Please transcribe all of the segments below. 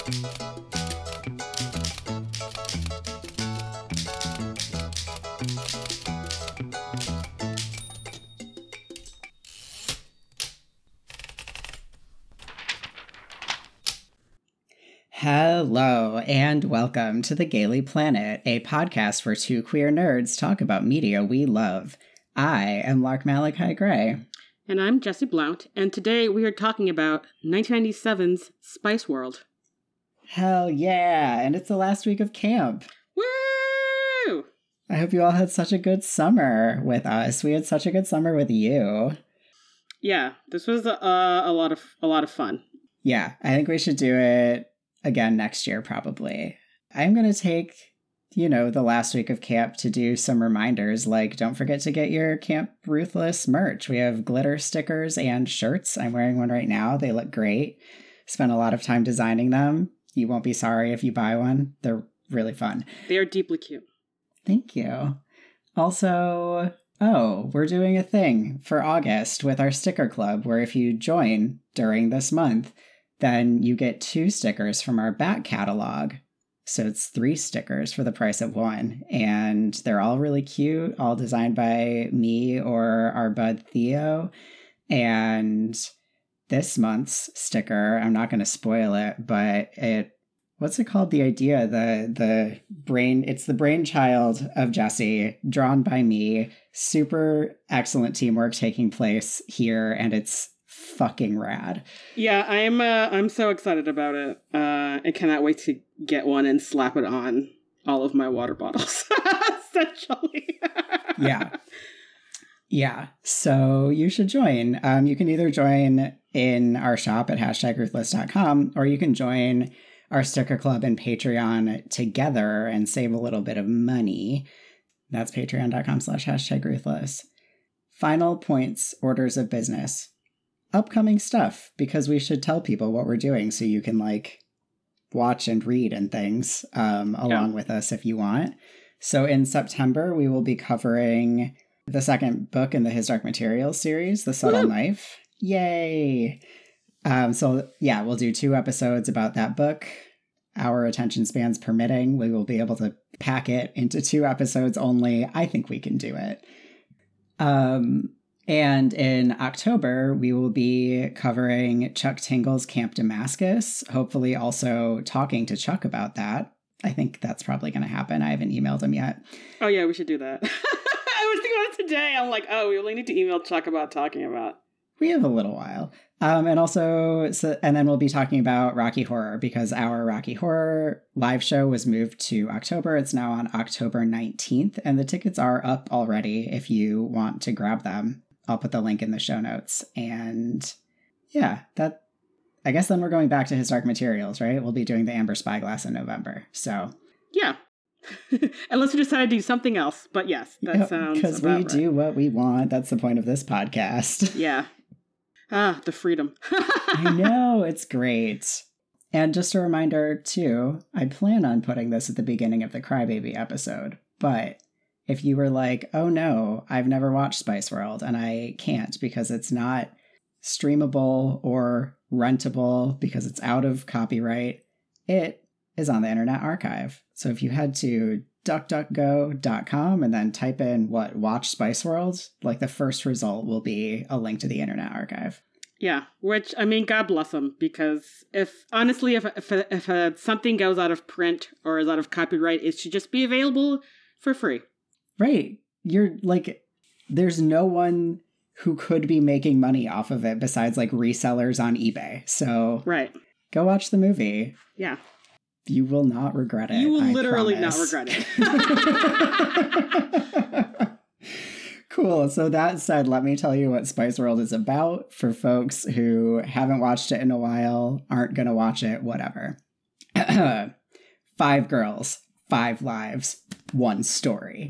Hello, and welcome to The Gaily Planet, a podcast where two queer nerds talk about media we love. I am Lark Malachi Gray. And I'm Jessie Blount, and today we are talking about 1997's Spice World. Hell yeah, and it's the last week of camp. Woo! I hope you all had such a good summer with us. We had such a good summer with you. Yeah, this was a lot of fun. Yeah, I think we should do it again next year, probably. I'm going to take, the last week of camp to do some reminders, like don't forget to get your Camp Ruthless merch. We have glitter stickers and shirts. I'm wearing one right now. They look great. Spent a lot of time designing them. You won't be sorry if you buy one. They're really fun. They are deeply cute. Thank you. Also, we're doing a thing for August with our sticker club, where if you join during this month, then you get 2 stickers from our back catalog. So it's 3 stickers for the price of 1. And they're all really cute, all designed by me or our bud Theo. And this month's sticker, I'm not going to spoil it, but what's it called? The idea, it's the brainchild of Jessie, drawn by me. Super excellent teamwork taking place here, and it's fucking rad. Yeah, I'm so excited about it. I cannot wait to get one and slap it on all of my water bottles, essentially. Yeah. So you should join. You can either join in our shop at #ruthless.com, or you can join our sticker club and Patreon together and save a little bit of money. That's patreon.com/#ruthless. Final points, orders of business. Upcoming stuff, because we should tell people what we're doing so you can watch and read and things along with us if you want. So in September, we will be covering the second book in the His Dark Materials series, The Subtle Knife. Yay! We'll do 2 episodes about that book. Our attention spans permitting, we will be able to pack it into 2 episodes only. I think we can do it. And in October, we will be covering Chuck Tingle's Camp Damascus, hopefully also talking to Chuck about that. I think that's probably going to happen. I haven't emailed him yet. Oh, yeah, we should do that. I was thinking about it today. I'm like, we only need to email Chuck about talking about. We have a little while. And then we'll be talking about Rocky Horror, because our Rocky Horror live show was moved to October. It's now on October 19th, and the tickets are up already if you want to grab them. I'll put the link in the show notes. And yeah, I guess then we're going back to His Dark Materials, right? We'll be doing the Amber Spyglass in November. So yeah. Unless we decide to do something else. But yes, that sounds because we do what we want. That's the point of this podcast. Yeah. The freedom. I know, it's great. And just a reminder, too, I plan on putting this at the beginning of the Crybaby episode, but if you were like, oh no, I've never watched Spice World, and I can't because it's not streamable or rentable because it's out of copyright, it is on the Internet Archive. So if you head to duckduckgo.com and then type in watch Spice World, the first result will be a link to the Internet Archive. Yeah, which, God bless them, because if something goes out of print or is out of copyright, it should just be available for free. Right. You're there's no one who could be making money off of it besides resellers on eBay. So right. Go watch the movie. Yeah. You will not regret it. You will literally not regret it. Cool. So that said, let me tell you what Spice World is about for folks who haven't watched it in a while, aren't going to watch it, whatever. 5 girls, 5 lives, 1 story.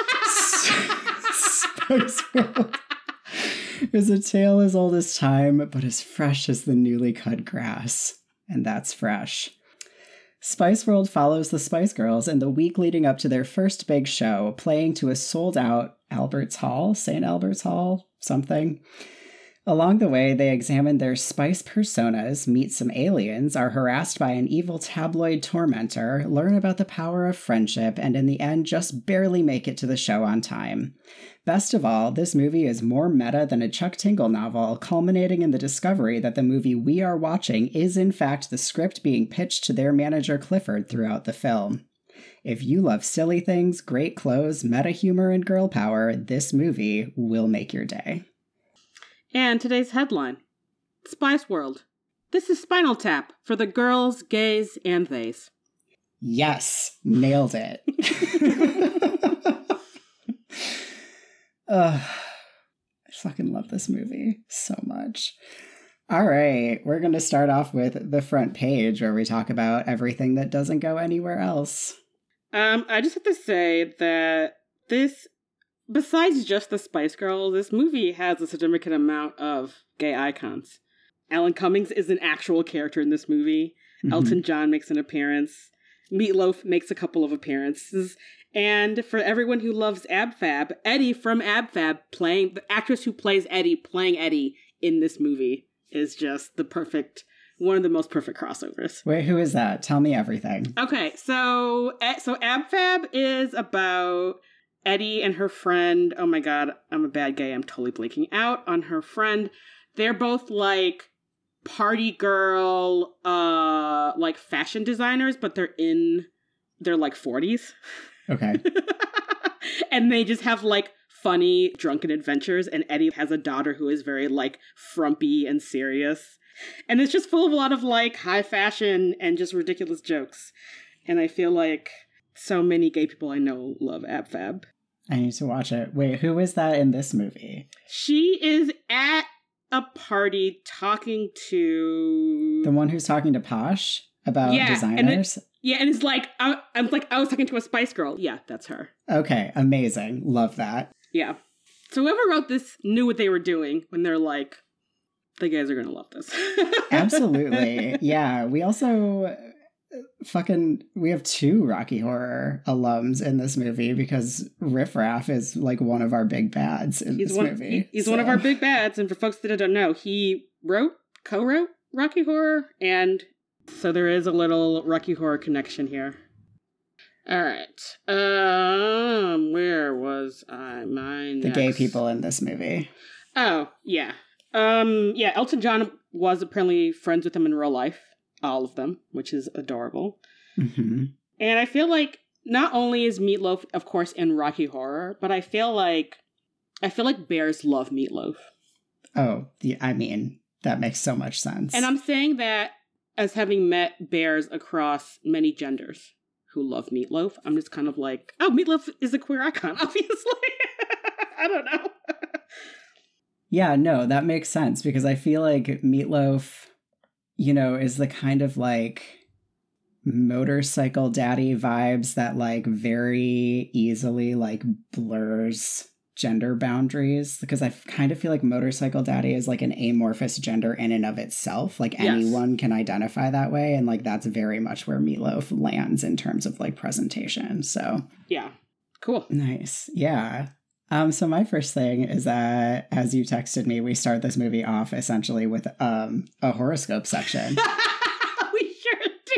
Spice World is a tale as old as time, but as fresh as the newly cut grass. And that's fresh. Spice World follows the Spice Girls in the week leading up to their first big show, playing to a sold-out St. Albert's Hall, something. Along the way, they examine their spice personas, meet some aliens, are harassed by an evil tabloid tormentor, learn about the power of friendship, and in the end just barely make it to the show on time. Best of all, this movie is more meta than a Chuck Tingle novel, culminating in the discovery that the movie we are watching is in fact the script being pitched to their manager Clifford throughout the film. If you love silly things, great clothes, meta humor, and girl power, this movie will make your day. And today's headline, Spice World. This is Spinal Tap for the girls, gays, and theys. Yes, nailed it. I fucking love this movie so much. All right, we're going to start off with the front page where we talk about everything that doesn't go anywhere else. I just have to say that this, besides just the Spice Girls, this movie has a significant amount of gay icons. Alan Cummings is an actual character in this movie. Mm-hmm. Elton John makes an appearance. Meatloaf makes a couple of appearances. And for everyone who loves Ab Fab, Eddie from Ab Fab, playing the actress who plays Eddie, playing Eddie in this movie, is just one of the most perfect crossovers. Wait, who is that? Tell me everything. Okay, so Ab Fab is about Eddie and her friend. Oh my god, I'm a bad gay. I'm totally blanking out on her friend. They're both like party girl, like fashion designers, but they're like 40s. Okay. And they just have like funny drunken adventures, and Eddie has a daughter who is very like frumpy and serious. And it's just full of a lot of like high fashion and just ridiculous jokes. And I feel like so many gay people I know love Ab Fab. I need to watch it. Wait, who is that in this movie? She is at a party talking to... The one who's talking to Posh about designers? And it's like, I was talking to a Spice Girl. Yeah, that's her. Okay, amazing. Love that. Yeah. So whoever wrote this knew what they were doing when they're like, the guys are going to love this. Absolutely. Yeah. We also we have 2 Rocky Horror alums in this movie because Riff Raff is like one of our big bads in this movie. He's one of our big bads. And for folks that don't know, he co-wrote Rocky Horror. And so there is a little Rocky Horror connection here. All right. Where was I? The gay people in this movie. Oh, yeah. Elton John was apparently friends with him in real life. All of them, which is adorable. Mm-hmm. And I feel like not only is Meatloaf, of course, in Rocky Horror, but I feel like bears love Meatloaf. Oh, I mean, that makes so much sense. And I'm saying that as having met bears across many genders who love Meatloaf. I'm just kind of like, oh, Meatloaf is a queer icon, obviously. I don't know. Yeah, no, that makes sense because I feel like Meatloaf, is the kind of like motorcycle daddy vibes that like very easily like blurs gender boundaries, because I kind of feel like motorcycle daddy is like an amorphous gender in and of itself. Like anyone can identify that way. And like, that's very much where Meatloaf lands in terms of like presentation. So yeah, cool. Nice. Yeah. So my first thing is that, as you texted me, we start this movie off essentially with a horoscope section. We sure do.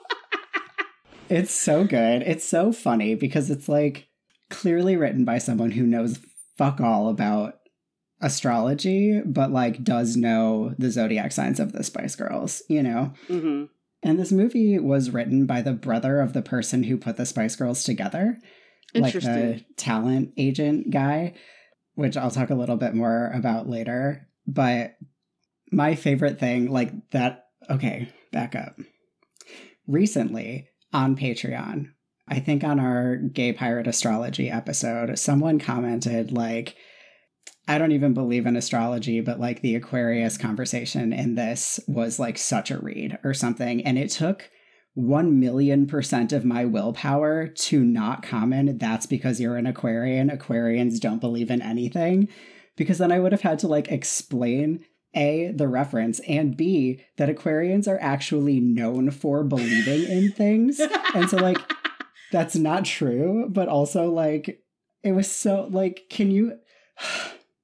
It's so good. It's so funny because it's like clearly written by someone who knows fuck all about astrology, but like does know the zodiac signs of the Spice Girls, Mm-hmm. And this movie was written by the brother of the person who put the Spice Girls together. Like the talent agent guy, which I'll talk a little bit more about later. But my favorite thing, like that, okay, back up. Recently on Patreon, I think on our Gay Pirate Astrology episode, someone commented like, I don't even believe in astrology, but like the Aquarius conversation in this was like such a read or something. And it took 1,000,000% of my willpower to not comment, that's because you're an Aquarian. Aquarians don't believe in anything. Because then I would have had to like explain A, the reference, and B, that Aquarians are actually known for believing in things. And so like, that's not true. But also like, it was so like, it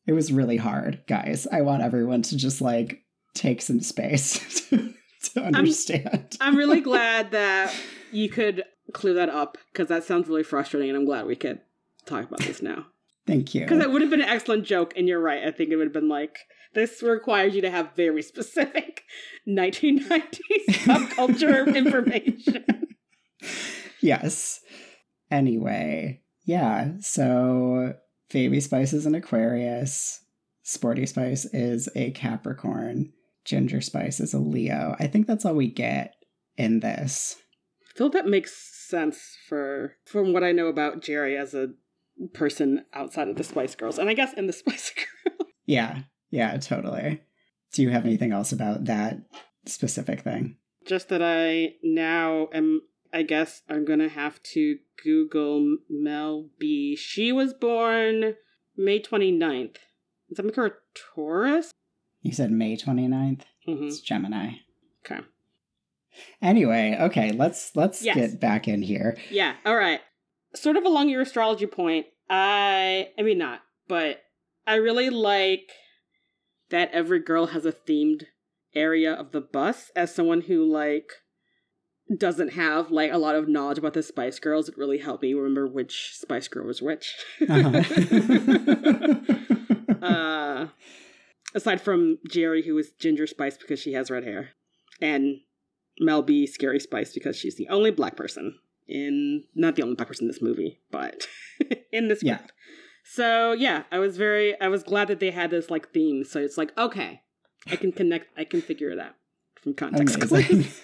It was really hard, guys. I want everyone to just like take some space to understand. I'm really glad that you could clear that up, because that sounds really frustrating, and I'm glad we could talk about this now. Thank you. Because it would have been an excellent joke, and you're right. I think it would have been like, this requires you to have very specific 1990s subculture information. Yes. Anyway, yeah, so Baby Spice is an Aquarius, Sporty Spice is a Capricorn, Ginger Spice is a Leo. I think that's all we get in this. I feel that makes sense from what I know about Jerry as a person outside of the Spice Girls, and I guess in the Spice Girls. Yeah, totally. Do you have anything else about that specific thing? Just that I guess I'm gonna have to Google Mel B. She was born May 29th. Does that make her a Taurus? You said May 29th? Mm-hmm. It's Gemini. Okay. Anyway, okay, let's get back in here. Yeah, all right. Sort of along your astrology point, I mean not, but I really like that every girl has a themed area of the bus. As someone who like doesn't have like a lot of knowledge about the Spice Girls, it really helped me remember which Spice Girl was which. Aside from Jerry, who is Ginger Spice because she has red hair, and Mel B, Scary Spice, because she's the only black person not the only black person in this movie, but in this group. Yeah. So yeah, I was glad that they had this like theme. So it's like, okay, I can figure it out from context clues.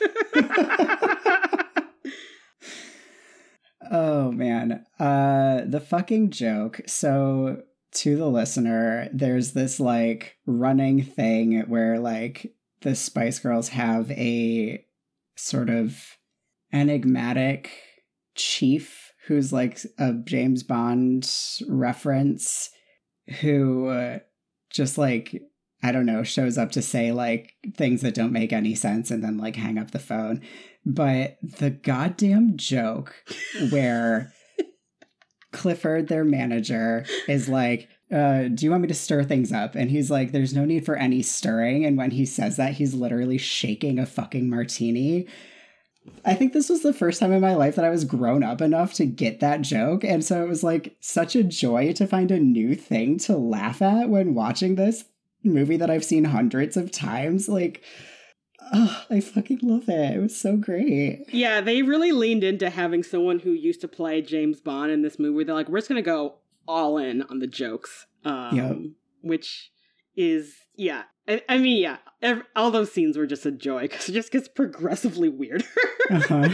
Oh man. The fucking joke. So to the listener, there's this like running thing where like the Spice Girls have a sort of enigmatic chief who's like a James Bond reference who just like, I don't know, shows up to say like things that don't make any sense and then like hang up the phone. But the goddamn joke where Clifford, their manager, is like, do you want me to stir things up? And he's like, there's no need for any stirring. And when he says that, he's literally shaking a fucking martini. I think this was the first time in my life that I was grown up enough to get that joke. And so it was like such a joy to find a new thing to laugh at when watching this movie that I've seen hundreds of times. Like, oh, I fucking love it. It was so great. Yeah, they really leaned into having someone who used to play James Bond in this movie. They're like, we're just going to go all in on the jokes. Which is, yeah. I mean, yeah, all those scenes were just a joy because it just gets progressively weirder. Uh-huh.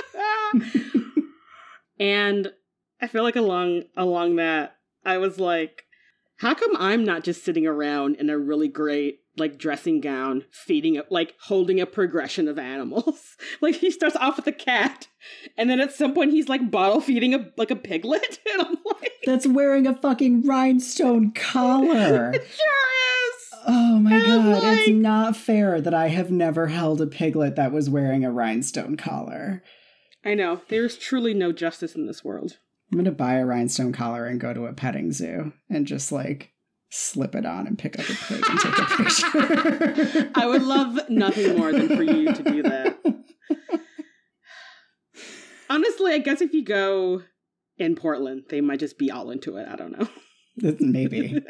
And I feel like along that, I was like, how come I'm not just sitting around in a really great like dressing gown, holding a progression of animals? Like he starts off with a cat, and then at some point he's like bottle feeding a piglet, and I'm like, that's wearing a fucking rhinestone collar. It sure is. Oh my god, like, it's not fair that I have never held a piglet that was wearing a rhinestone collar. I know, there's truly no justice in this world. I'm gonna buy a rhinestone collar and go to a petting zoo and just like slip it on and pick up a pig and take a picture. I would love nothing more than for you to do that. Honestly, I guess if you go in Portland, they might just be all into it. I don't know. Maybe.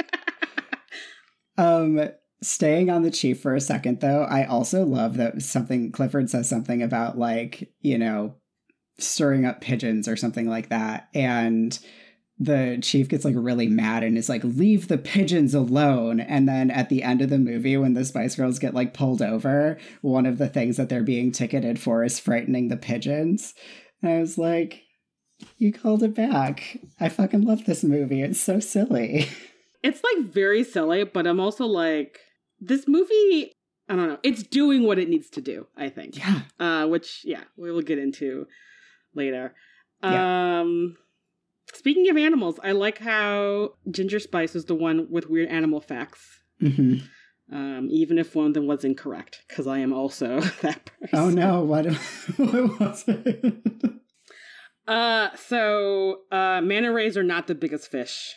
Staying on the chief for a second, though, I also love that Clifford says something about like, you know, stirring up pigeons or something like that. And the chief gets like really mad and is like, leave the pigeons alone. And then at the end of the movie, when the Spice Girls get like pulled over, one of the things that they're being ticketed for is frightening the pigeons. And I was like, you called it back. I fucking love this movie. It's so silly. It's like very silly, but I'm also like, this movie, I don't know, it's doing what it needs to do, I think. Yeah. Which, yeah, we will get into later. Yeah. Speaking of animals, I like how Ginger Spice is the one with weird animal facts. Mm-hmm. Even if one of them was incorrect, because I am also that person. Oh no, what was it? So manta rays are not the biggest fish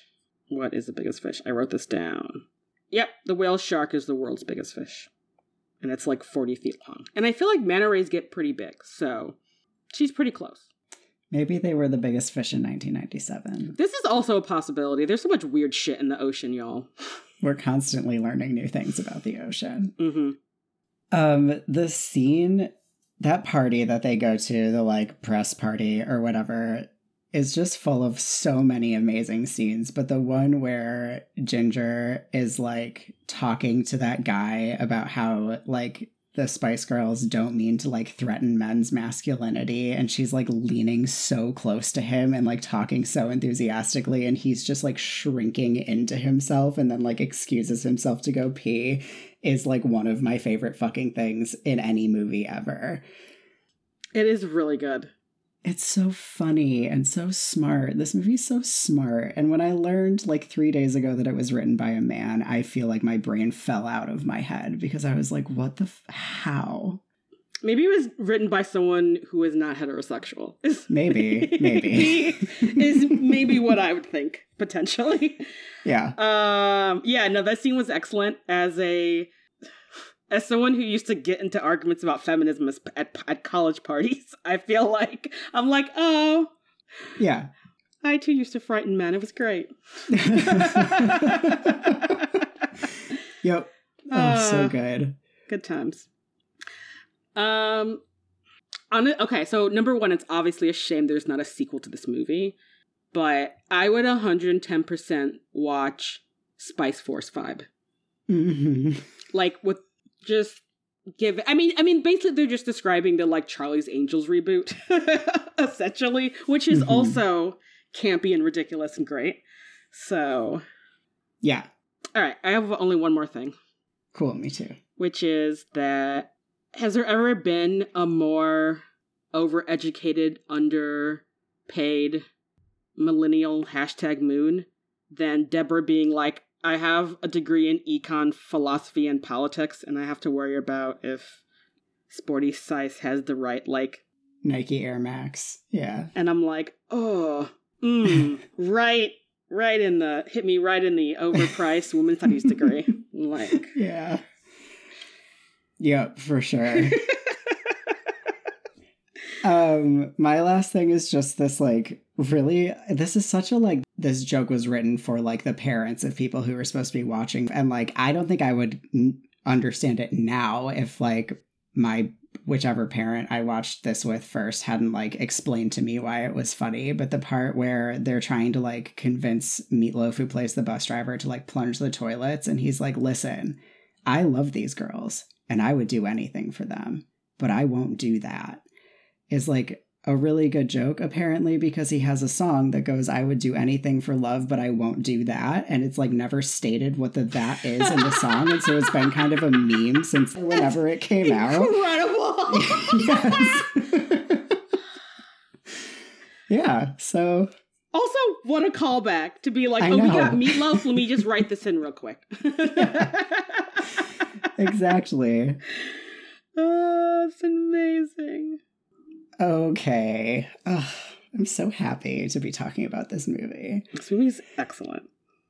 What is the biggest fish? I wrote this down. Yep, the whale shark is the world's biggest fish. And it's like 40 feet long. And I feel like manta rays get pretty big, so she's pretty close. Maybe they were the biggest fish in 1997. This is also a possibility. There's so much weird shit in the ocean, y'all. We're constantly learning new things about the ocean. Mm-hmm. The scene, that party that they go to, the like press party or whatever, is just full of so many amazing scenes. But the one where Ginger is like talking to that guy about how like the Spice Girls don't mean to like threaten men's masculinity, and she's like leaning so close to him and like talking so enthusiastically, and he's just like shrinking into himself and then like excuses himself to go pee, is like one of my favorite fucking things in any movie ever. It is really good. It's so funny and so smart. This movie's so smart. And when I learned like 3 days ago that it was written by a man, I feel like my brain fell out of my head because I was like, what the how? Maybe it was written by someone who is not heterosexual. Maybe. Is maybe what I would think, potentially. Yeah. No, that scene was excellent. As someone who used to get into arguments about feminism at college parties, I feel like I'm like, oh, yeah. I too used to frighten men. It was great. Yep. Oh, so good. Good times. Okay, so number one, it's obviously a shame there's not a sequel to this movie, but I would 110% watch Spice Force 5. Mm-hmm. Like with just give. I mean, basically they're just describing the like Charlie's Angels reboot, essentially, which is also campy and ridiculous and great. So, yeah. All right, I have only one more thing. Cool, me too. Which is that has there ever been a more overeducated, underpaid millennial #moon than Deborah being like, I have a degree in econ, philosophy, and politics, and I have to worry about if Sporty Size has the right, like... Nike Air Max, yeah. And I'm like, oh, right in the... Hit me right in the overpriced women's studies degree. Like... Yeah. Yep, for sure. My last thing is just this, like, really, this is such a, like, this joke was written for, like, the parents of people who were supposed to be watching. And, like, I don't think I would understand it now if, like, my whichever parent I watched this with first hadn't, like, explained to me why it was funny. But the part where they're trying to, like, convince Meatloaf, who plays the bus driver, to, like, plunge the toilets. And he's like, listen, I love these girls and I would do anything for them, but I won't do that. Is like a really good joke, apparently, because he has a song that goes, I would do anything for love, but I won't do that. And it's like never stated what that is in the song. And so it's been kind of a meme since whenever it came out. Incredible! Yes. Yeah, so... Also, what a callback to be like, I we know. got Meatloaf, let me just write this in real quick. Exactly. Oh, it's amazing. Okay. Ugh, I'm so happy to be talking about this movie. This movie's excellent.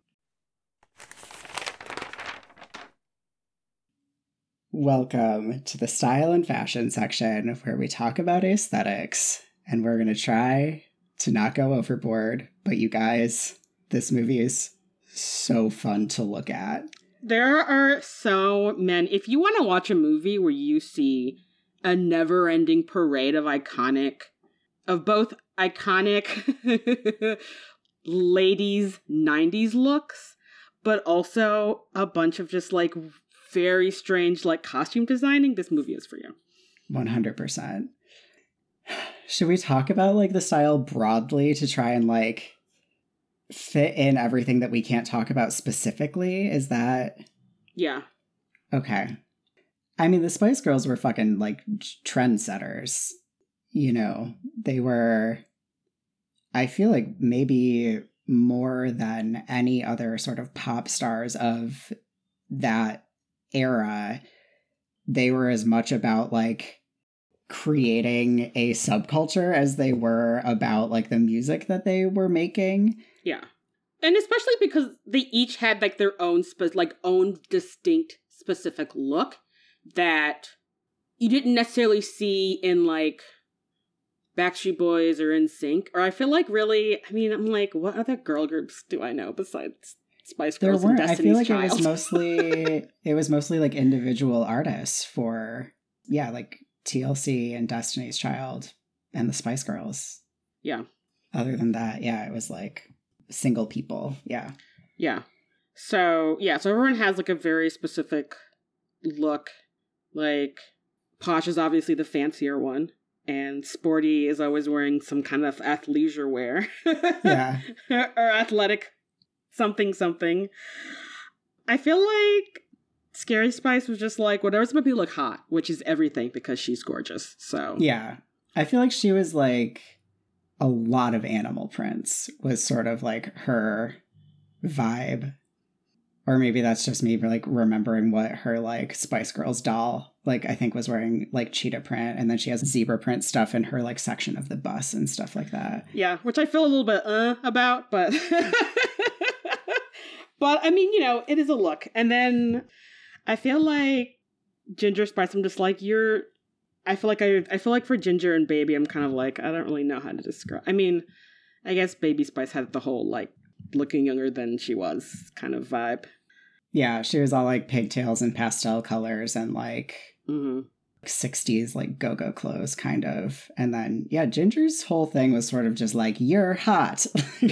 Welcome to the style and fashion section where we talk about aesthetics, and we're going to try to not go overboard. But you guys, this movie is so fun to look at. There are so many. If you want to watch a movie where you see a never-ending parade of both iconic ladies' 90s looks, but also a bunch of just, like, very strange, like, costume designing, this movie is for you. 100%. Should we talk about, like, the style broadly to try and, like, fit in everything that we can't talk about specifically? Is that... Yeah. Okay. I mean, the Spice Girls were fucking, like, trendsetters. You know, they were, I feel like maybe more than any other sort of pop stars of that era, they were as much about, like, creating a subculture as they were about, like, the music that they were making. Yeah. And especially because they each had like their own own distinct specific look that you didn't necessarily see in like Backstreet Boys or NSYNC. Or I feel like really, I mean, I'm like, what other girl groups do I know besides Spice Girls and Destiny's Child? I feel like it was mostly like individual artists for like TLC and Destiny's Child and the Spice Girls. Yeah. Other than that, it was like single people. Yeah. Yeah. So everyone has like a very specific look. Like Posh is obviously the fancier one, and Sporty is always wearing some kind of athleisure wear. Yeah. Or athletic something. I feel like Scary Spice was just like, whatever's gonna be look hot, which is everything because she's gorgeous. So yeah. I feel like she was like a lot of Animal Prints was sort of like her vibe. Or maybe that's just me like remembering what her like Spice Girls doll, like I think was wearing like cheetah print, and then she has zebra print stuff in her like section of the bus and stuff like that. Yeah, which I feel a little bit about, but but I mean, it is a look. And then I feel like Ginger Spice, I'm just like, I feel like for Ginger and Baby, I'm kind of like, I don't really know how to describe. I mean, I guess Baby Spice had the whole like looking younger than she was kind of vibe. Yeah, she was all like pigtails and pastel colors and like 60s like go-go clothes kind of. And then Ginger's whole thing was sort of just like, you're hot.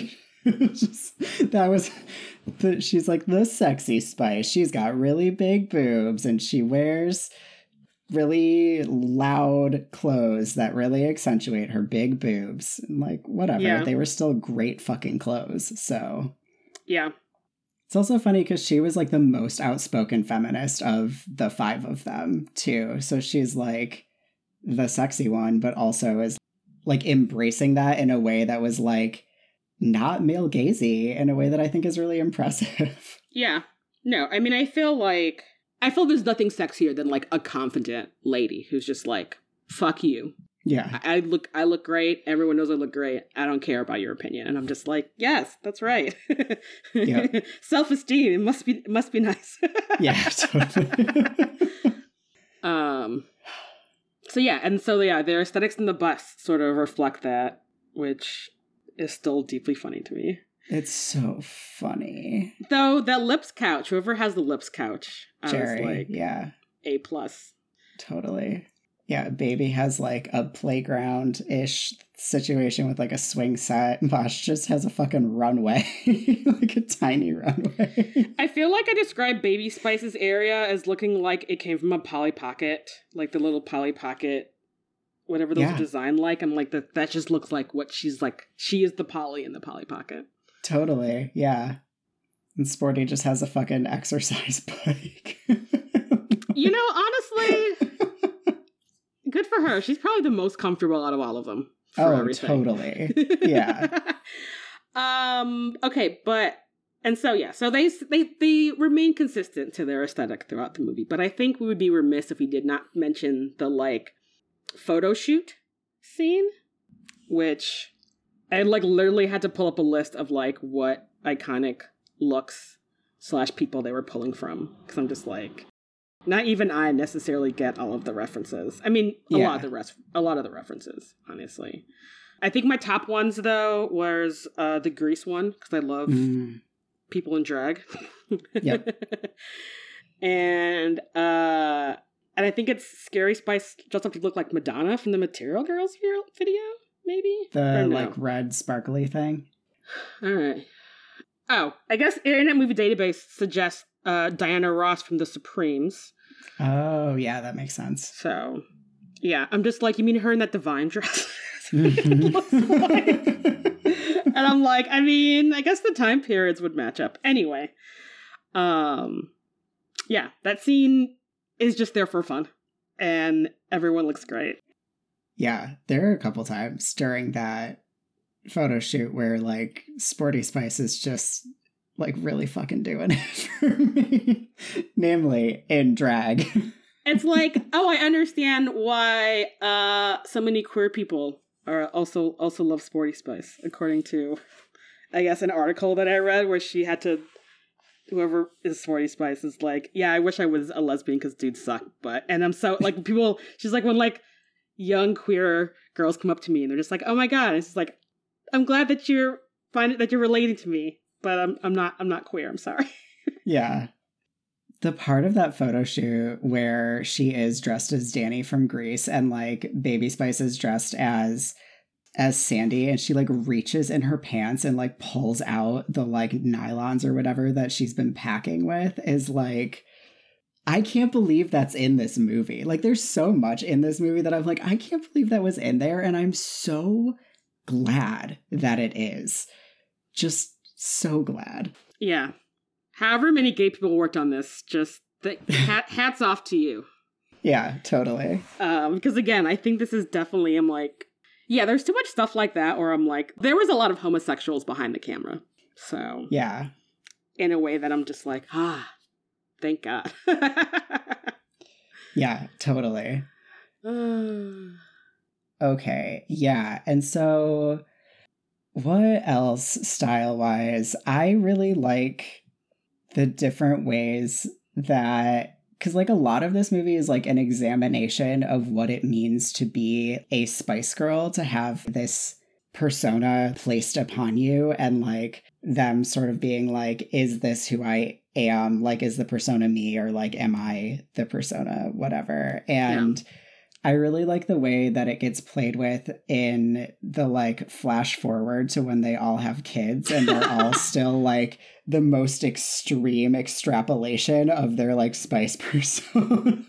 She's like the sexy Spice. She's got really big boobs and she wears really loud clothes that really accentuate her big boobs. And like, whatever. They were still great fucking clothes. So yeah. It's also funny because she was like the most outspoken feminist of the five of them too. So she's like the sexy one, but also is like embracing that in a way that was like not male gazy, in a way that I think is really impressive. Yeah. No, I mean, I feel there's nothing sexier than like a confident lady who's just like, fuck you. Yeah. I look great. Everyone knows I look great. I don't care about your opinion. And I'm just like, yes, that's right. Yep. Self-esteem. It must be nice. Yeah, totally. Their aesthetics in the bus sort of reflect that, which is still deeply funny to me. It's so funny. Though that lips couch, whoever has the lips couch, Jerry, I was like, A+. Totally. Yeah, Baby has like a playground-ish situation with like a swing set. Posh just has a fucking runway, like a tiny runway. I feel like I described Baby Spice's area as looking like it came from a Polly Pocket, like the little Polly Pocket, whatever those are designed like. I'm like, that just looks like what she's like. She is the Polly in the Polly Pocket. Totally, yeah. And Sporty just has a fucking exercise bike. Honestly... Good for her. She's probably the most comfortable out of all of them. Everything. Totally. Yeah. Okay, so they remain consistent to their aesthetic throughout the movie. But I think we would be remiss if we did not mention the like photo shoot scene, which I like literally had to pull up a list of like what iconic looks / people they were pulling from, because I'm just like, not even I necessarily get all of the references. I mean, a lot of the references, honestly. I think my top ones, though, was the Grease one, because I love people in drag. Yep. And I think it's Scary Spice dressed up to look like Madonna from the Material Girls video, maybe? The, like, red sparkly thing? All right. Oh, I guess Internet Movie Database suggests Diana Ross from The Supremes. Oh, yeah, that makes sense. So, yeah, I'm just like, you mean her in that Divine dress? It looks like. And I'm like, I mean, I guess the time periods would match up. Anyway, yeah, that scene is just there for fun. And everyone looks great. Yeah, there are a couple times during that photo shoot where, like, Sporty Spice is just... like really fucking doing it for me, namely in drag. It's like, oh, I understand why so many queer people are also love Sporty Spice, according to I guess, an article that I read where she had to, whoever is Sporty Spice is like, yeah, I wish I was a lesbian because dudes suck. And I'm so, like, people, she's like, when, like, young queer girls come up to me and they're just like, oh my God. And it's just like, I'm glad that you're relating to me, but I'm not queer. I'm sorry. Yeah. The part of that photo shoot where she is dressed as Danny from Grease and like Baby Spice is dressed as Sandy, and she like reaches in her pants and like pulls out the like nylons or whatever that she's been packing with, is like, I can't believe that's in this movie. Like, there's so much in this movie that I'm like, I can't believe that was in there, and I'm so glad that it is. Just so glad. Yeah. However many gay people worked on this, just hats off to you. Yeah, totally. Because again, I think this is definitely, I'm like, yeah, there's too much stuff like that, or I'm like, there was a lot of homosexuals behind the camera. So, yeah. In a way that I'm just like, thank God. Yeah, totally. Okay, yeah. And so, what else style-wise? I really like the different ways that, because like a lot of this movie is like an examination of what it means to be a Spice Girl, to have this persona placed upon you, and like them sort of being like, is this who I am? Like, is the persona me, or like, am I the persona, whatever? And I really like the way that it gets played with in the like flash forward to when they all have kids and they're all still like the most extreme extrapolation of their like Spice personas.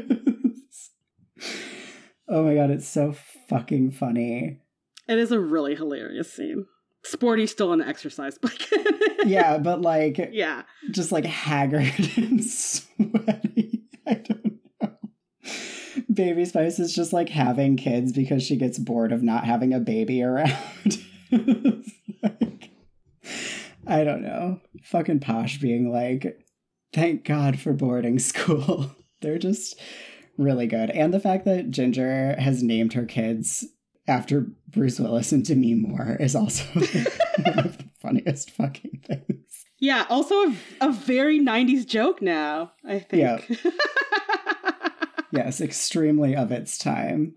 Oh my God, it's so fucking funny. It is a really hilarious scene. Sporty's still on the exercise bike. Yeah, but like, yeah, just like haggard and sweaty. I don't know. Baby Spice is just like having kids because she gets bored of not having a baby around. Like, I don't know. Fucking Posh being like, thank God for boarding school. They're just really good. And the fact that Ginger has named her kids after Bruce Willis and Demi Moore is also one of the funniest fucking things. Yeah, also a very 90s joke now, I think. Yeah. Yes, extremely of its time.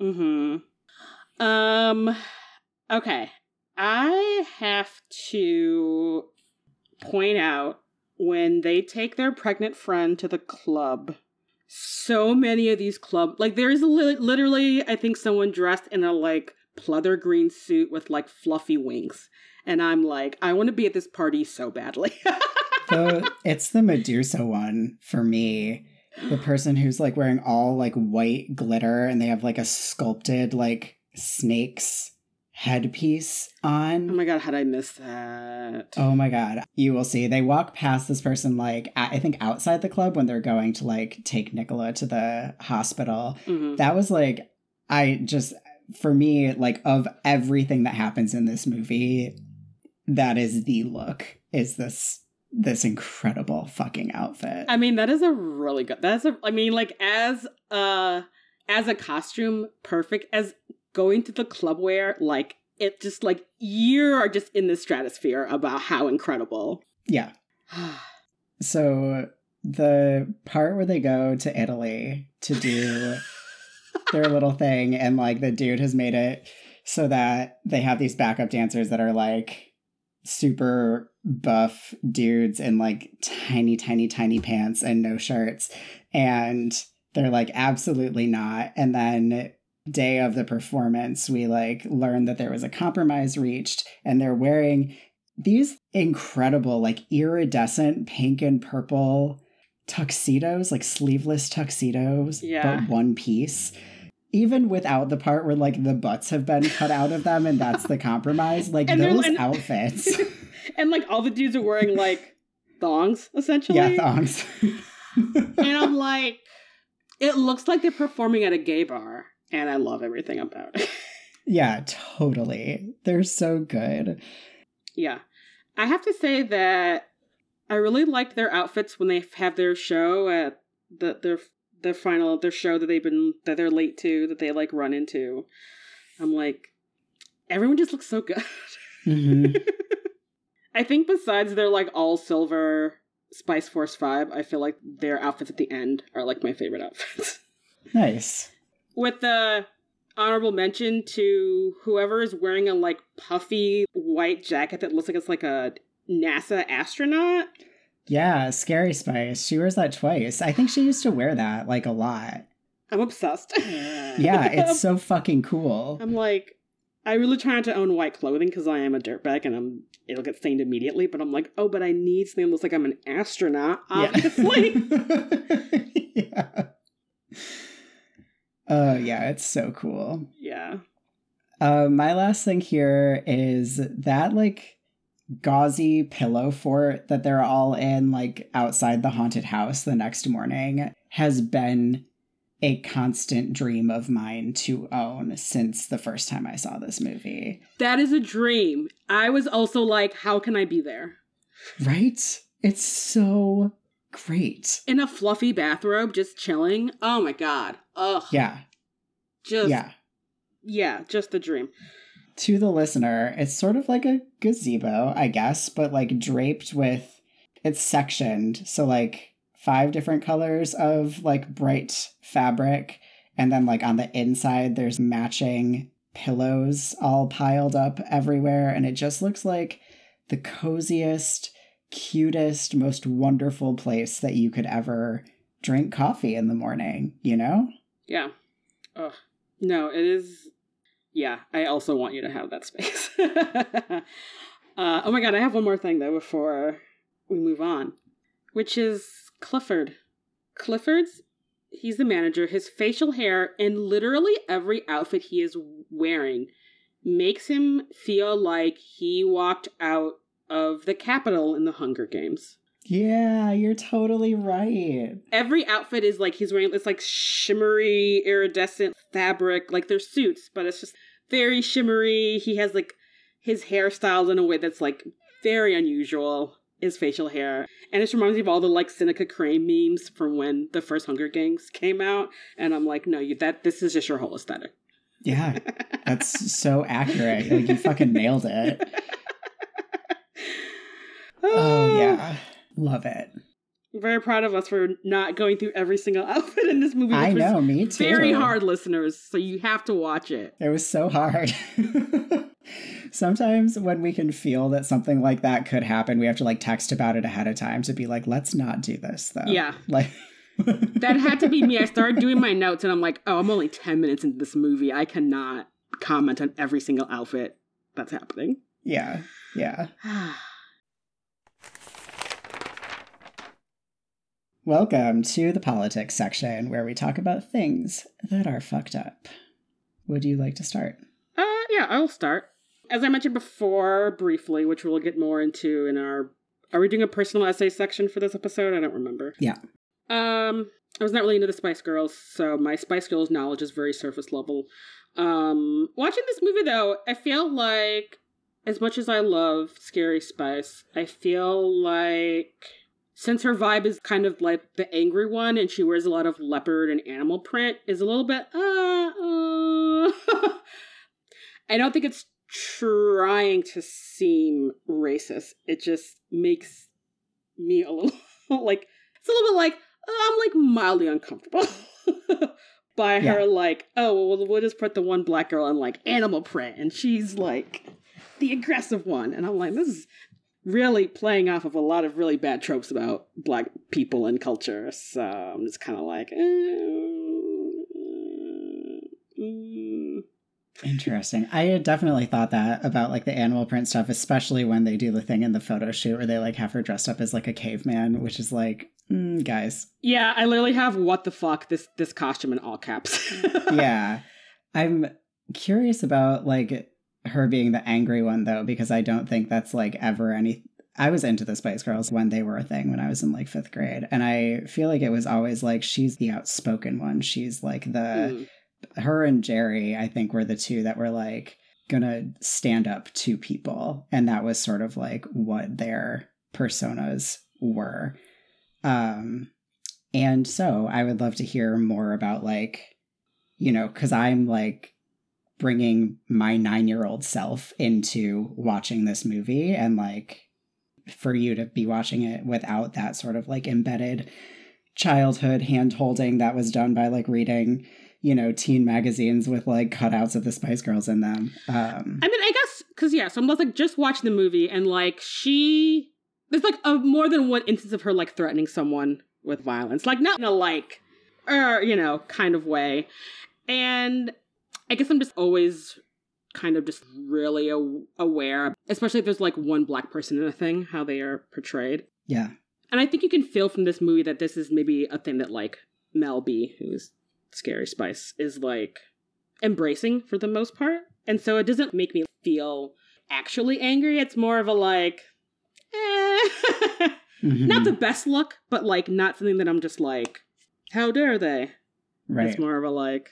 Mm-hmm. Okay. I have to point out, when they take their pregnant friend to the club, so many of these like there's literally, I think, someone dressed in a like pleather green suit with like fluffy wings. And I'm like, I want to be at this party so badly. It's the Medusa one for me. The person who's like wearing all like white glitter and they have like a sculpted like snake's headpiece on. Oh my God, how did I miss that? Oh my God. You will see. They walk past this person like, I think outside the club when they're going to like take Nicola to the hospital. Mm-hmm. That was like, for me, like of everything that happens in this movie, that is the look, is this incredible fucking outfit. I mean, that is a really good, I mean, like as a costume, perfect. As going to the club wear, like it just like, you are just in the stratosphere about how incredible. Yeah. So the part where they go to Italy to do their little thing, and like the dude has made it so that they have these backup dancers that are like super buff dudes in like tiny pants and no shirts, and they're like, absolutely not. And then day of the performance, we like learn that there was a compromise reached, and they're wearing these incredible like iridescent pink and purple tuxedos, like sleeveless tuxedos, but one piece. Even without the part where like the butts have been cut out of them and that's the compromise, like those outfits. And like all the dudes are wearing like thongs, essentially. Yeah, thongs. And I'm like, it looks like they're performing at a gay bar, and I love everything about it. Yeah, totally. They're so good. Yeah. I have to say that I really liked their outfits when they have their show at their show that they're late to, that they like run into. I'm like, everyone just looks so good. Mm-hmm. I think besides their like all silver Spice Force vibe, I feel like their outfits at the end are like my favorite outfits. Nice. With the honorable mention to whoever is wearing a like puffy white jacket that looks like it's like a NASA astronaut. Yeah, Scary Spice. She wears that twice. I think she used to wear that like a lot. I'm obsessed. Yeah, it's so fucking cool. I'm like, I really try not to own white clothing because I am a dirtbag and it'll get stained immediately. But I'm like, oh, but I need something that looks like I'm an astronaut, obviously. Yeah. Oh, yeah, it's so cool. Yeah. My last thing here is that like gauzy pillow fort that they're all in like outside the haunted house the next morning has been a constant dream of mine to own since the first time I saw this movie. That is a dream. I was also like, how can I be there? Right? It's so great. In a fluffy bathrobe, just chilling. Oh my God. Ugh. Yeah. Just a dream. To the listener, it's sort of like a gazebo, I guess, but like draped with, it's sectioned. So like 5 different colors of like bright fabric. And then like on the inside, there's matching pillows all piled up everywhere. And it just looks like the coziest, cutest, most wonderful place that you could ever drink coffee in the morning, you know? Yeah. Ugh. No, it is. Yeah, I also want you to have that space. Oh my God, I have one more thing though before we move on, which is Clifford. Clifford's, he's the manager. His facial hair and literally every outfit he is wearing makes him feel like he walked out of the Capitol in the Hunger Games. Yeah, you're totally right. Every outfit is like he's wearing this like shimmery, iridescent fabric. Like they're suits, but it's just very shimmery. He has like his hairstyles in a way that's like very unusual. His facial hair. And it just reminds me of all the like Seneca Crane memes from when the first Hunger Games came out. And I'm like, no, this is just your whole aesthetic. Yeah, that's so accurate. Like you fucking nailed it. Oh yeah. Love it. I'm very proud of us for not going through every single outfit in this movie. I know, me too. Very hard, listeners, so you have to watch it. It was so hard. Sometimes when we can feel that something like that could happen, we have to like text about it ahead of time to be like, let's not do this though. Yeah. Like that had to be me. I started doing my notes and I'm like, oh, I'm only 10 minutes into this movie. I cannot comment on every single outfit that's happening. Yeah. Yeah. Welcome to the politics section where we talk about things that are fucked up. Would you like to start? Yeah, I'll start. As I mentioned before, briefly, which we'll get more into in our... Are we doing a personal essay section for this episode? I don't remember. Yeah. I was not really into the Spice Girls, so my Spice Girls knowledge is very surface level. Watching this movie, though, I feel like, as much as I love Scary Spice, I feel like... Since her vibe is kind of like the angry one and she wears a lot of leopard and animal print, is a little bit, I don't think it's trying to seem racist. It just makes me a little like, it's a little bit like, I'm like mildly uncomfortable by her like, oh, well, we'll just put the one black girl in like animal print and she's like the aggressive one. And I'm like, this is really playing off of a lot of really bad tropes about black people and culture. So I'm just kind of like, Interesting. I had definitely thought that about like the animal print stuff, especially when they do the thing in the photo shoot where they like have her dressed up as like a caveman, which is like, guys. Yeah, I literally have what the fuck this costume in all caps. Yeah. I'm curious about like her being the angry one though, because I don't think that's like ever any. I was into the Spice Girls when they were a thing when I was in like 5th grade. And I feel like it was always like, she's the outspoken one. She's like her and Jerry, I think, were the two that were like gonna stand up to people. And that was sort of like what their personas were. And so I would love to hear more about like, you know, because I'm like bringing my 9-year-old self into watching this movie and like for you to be watching it without that sort of like embedded childhood hand holding that was done by like reading, you know, teen magazines with like cutouts of the Spice Girls in them. I mean, I guess, because yeah, so I'm like just watching the movie and like there's like a more than one instance of her like threatening someone with violence, like not in a like, you know, kind of way. And I guess I'm just always kind of just really aware, especially if there's like one black person in a thing, how they are portrayed. Yeah. And I think you can feel from this movie that this is maybe a thing that like Mel B, who's Scary Spice, is like embracing for the most part. And so it doesn't make me feel actually angry. It's more of a like, not the best look, but like not something that I'm just like, how dare they? Right. It's more of a like,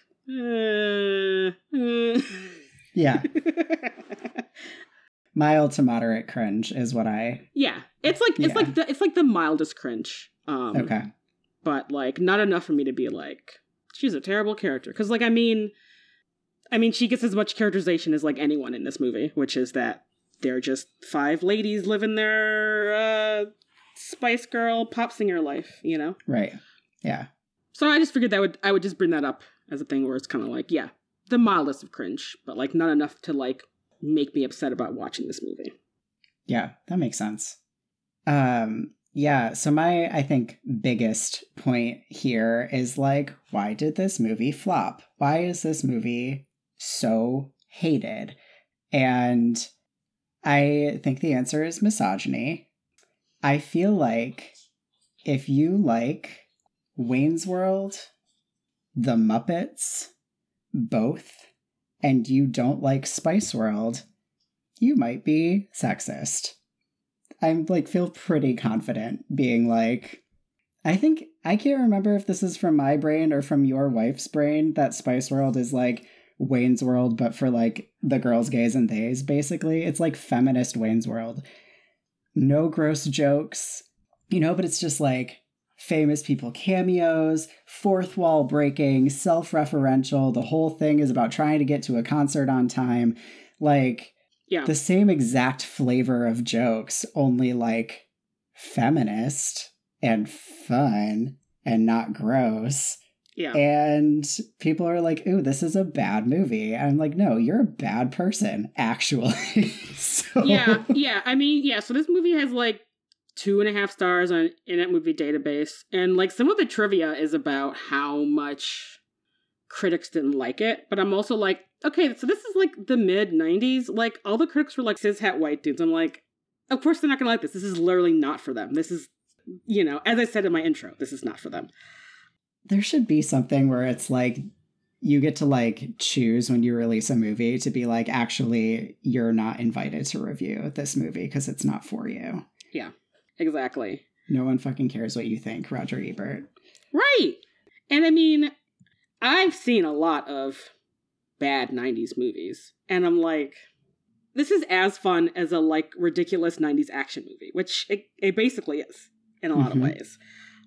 yeah. Mild to moderate cringe is what it's like the mildest cringe. Okay. But like not enough for me to be like, she's a terrible character. Because like I mean she gets as much characterization as like anyone in this movie, which is that they're just 5 ladies living their Spice Girl pop singer life, you know? Right. Yeah. So I just figured I would just bring that up as a thing where it's kind of like, yeah, the mildest of cringe, but like not enough to like make me upset about watching this movie. Yeah, that makes sense. Yeah, so my, I think, biggest point here is like, why did this movie flop? Why is this movie so hated? And I think the answer is misogyny. I feel like if you like Wayne's World, The Muppets, both, and you don't like Spice World, you might be sexist. I'm like feel pretty confident being like, I think I can't remember if this is from my brain or from your wife's brain that Spice World is like Wayne's World, but for like the girls, gays, and theys, basically. It's like feminist Wayne's World. No gross jokes, you know, but it's just like famous people cameos, fourth wall breaking, self-referential. The whole thing is about trying to get to a concert on time. Like, yeah, the same exact flavor of jokes, only like feminist and fun and not gross. Yeah. And people are like, ooh, this is a bad movie. I'm like, no, you're a bad person, actually. So... Yeah. I mean, yeah, so this movie has like 2.5 stars on Internet Movie Database. And like some of the trivia is about how much critics didn't like it. But I'm also like, okay, so this is like the mid-90s. Like all the critics were like cishet white dudes. I'm like, of course they're not gonna like this. This is literally not for them. This is, you know, as I said in my intro, this is not for them. There should be something where it's like, you get to like choose when you release a movie to be like, actually, you're not invited to review this movie because it's not for you. Yeah, exactly. No one fucking cares what you think, Roger Ebert. Right. And I mean, I've seen a lot of bad 90s movies. And I'm like, this is as fun as a like ridiculous 90s action movie, which it basically is in a lot of ways.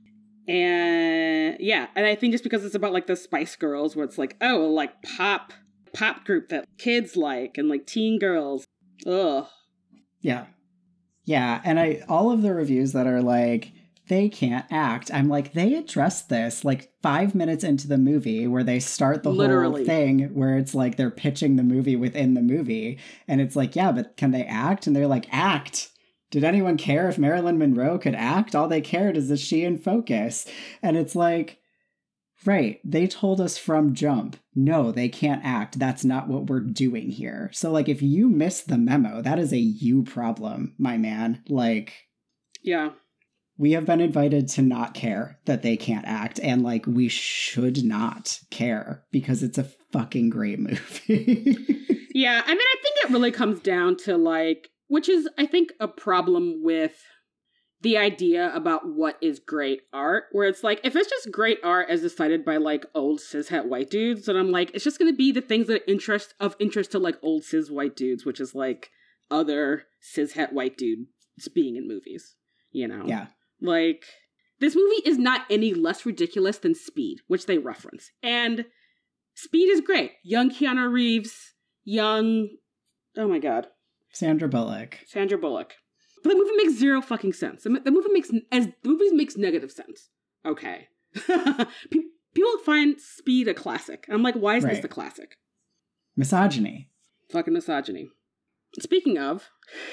And yeah, and I think just because it's about like the Spice Girls, where it's like, oh, like pop group that kids like and like teen girls. Ugh. Yeah. Yeah. And all of the reviews that are like, they can't act. I'm like, they addressed this like 5 minutes into the movie where they start the whole thing where it's like they're pitching the movie within the movie. And it's like, yeah, but can they act? And they're like, act. Did anyone care if Marilyn Monroe could act? All they cared is she in focus. And it's like, right, they told us from jump, no, they can't act. That's not what we're doing here. So like, if you miss the memo, that is a you problem, my man. Like, yeah. We have been invited to not care that they can't act, and like we should not care because it's a fucking great movie. Yeah, I mean, I think it really comes down to like, which is, I think, a problem with the idea about what is great art, where it's like, if it's just great art as decided by like old cishet white dudes, then I'm like, it's just going to be the things that are of interest to like old cis white dudes, which is like other cishet white dudes being in movies, you know? Yeah. Like, this movie is not any less ridiculous than Speed, which they reference. And Speed is great. Young Keanu Reeves, oh my God. Sandra Bullock. But the movie makes zero fucking sense. The movie makes negative sense. Okay. People find Speed a classic. And I'm like, why is this the classic? Misogyny. Fucking misogyny. Speaking of,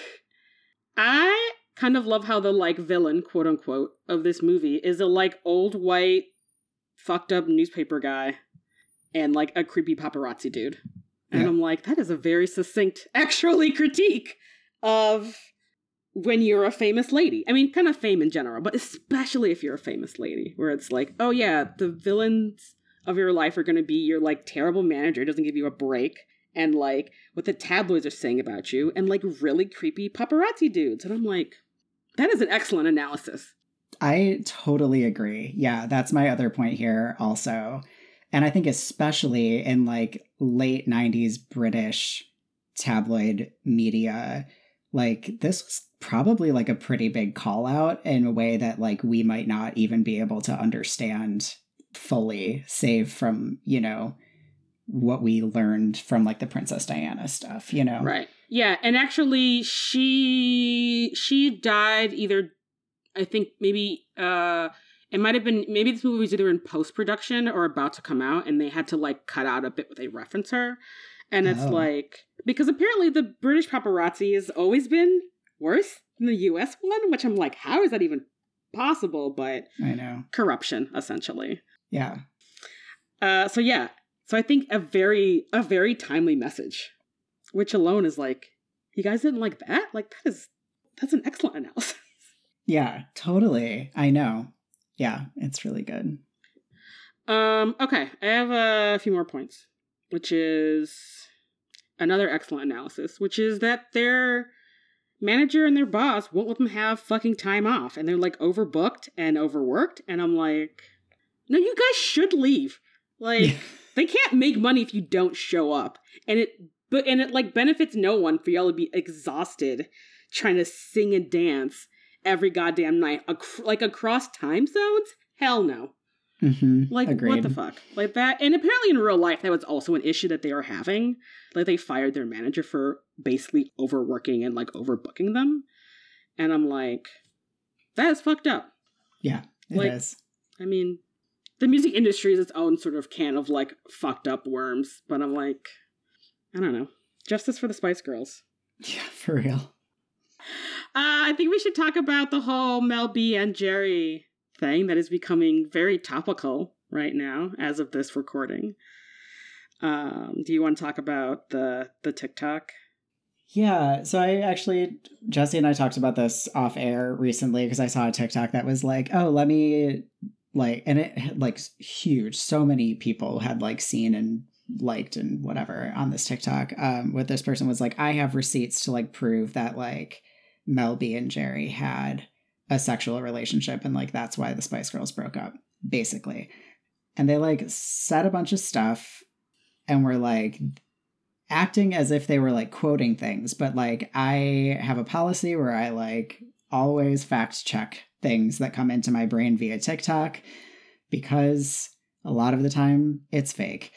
I kind of love how the, like, villain, quote unquote, of this movie is a, like, old white fucked up newspaper guy and, like, a creepy paparazzi dude. And I'm like, that is a very succinct, actually, critique of when you're a famous lady. I mean, kind of fame in general, but especially if you're a famous lady, where it's like, oh yeah, the villains of your life are going to be your, like, terrible manager who doesn't give you a break, and, like, what the tabloids are saying about you, and, like, really creepy paparazzi dudes. And I'm like, that is an excellent analysis. I totally agree. Yeah, that's my other point here also. And I think especially in, like, late 90s British tabloid media, like, this was probably, like, a pretty big call out in a way that, like, we might not even be able to understand fully, save from, you know, what we learned from, like, the Princess Diana stuff, you know? Right. Yeah, and actually she died either, I think maybe it might have been, maybe this movie was either in post-production or about to come out, and they had to, like, cut out a bit where they reference her. And it's like, because apparently the British paparazzi has always been worse than the US one, which I'm like, how is that even possible? But I know. Corruption, essentially. Yeah. So I think a very timely message, which alone is like, you guys didn't like that? Like, that's an excellent analysis. Yeah, totally. I know. Yeah, it's really good. Okay, I have a few more points, which is another excellent analysis, which is that their manager and their boss won't let them have fucking time off, and they're, like, overbooked and overworked, and I'm like, no, you guys should leave. Like, they can't make money if you don't show up, and it like benefits no one for y'all to be exhausted trying to sing and dance every goddamn night, like, across time zones. Hell no. Mm-hmm. Like, Agreed. What the fuck? Like that. And apparently in real life, that was also an issue that they were having. Like, they fired their manager for basically overworking and, like, overbooking them. And I'm like, that is fucked up. Yeah, it is. I mean, the music industry is its own sort of can of, like, fucked up worms. But I'm like, I don't know. Justice for the Spice Girls. Yeah, for real. I think we should talk about the whole Mel B and Jerry thing that is becoming very topical right now as of this recording. Do you want to talk about the TikTok? Yeah, so Jesse and I talked about this off air recently because I saw a TikTok that was like, oh, let me, like, and it had, like, huge. So many people had, like, seen and liked and whatever on this TikTok. What this person was like, I have receipts to, like, prove that, like, Mel B and Jerry had a sexual relationship, and, like, that's why the Spice Girls broke up, basically. And they, like, said a bunch of stuff and were, like, acting as if they were, like, quoting things, but, like, I have a policy where I, like, always fact check things that come into my brain via TikTok, because a lot of the time it's fake.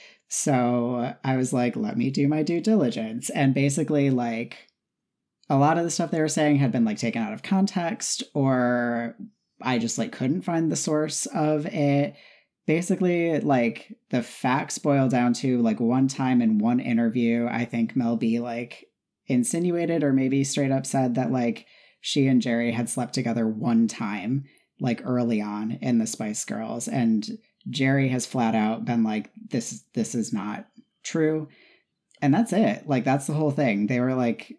So I was like, let me do my due diligence. And basically, like, a lot of the stuff they were saying had been, like, taken out of context, or I just, like, couldn't find the source of it. Basically, like, the facts boil down to, like, one time in one interview, I think Mel B, like, insinuated or maybe straight up said that, like, she and Jerry had slept together one time, like, early on in the Spice Girls. And Jerry has flat out been like, this is not true. And that's it. Like, that's the whole thing. They were, like,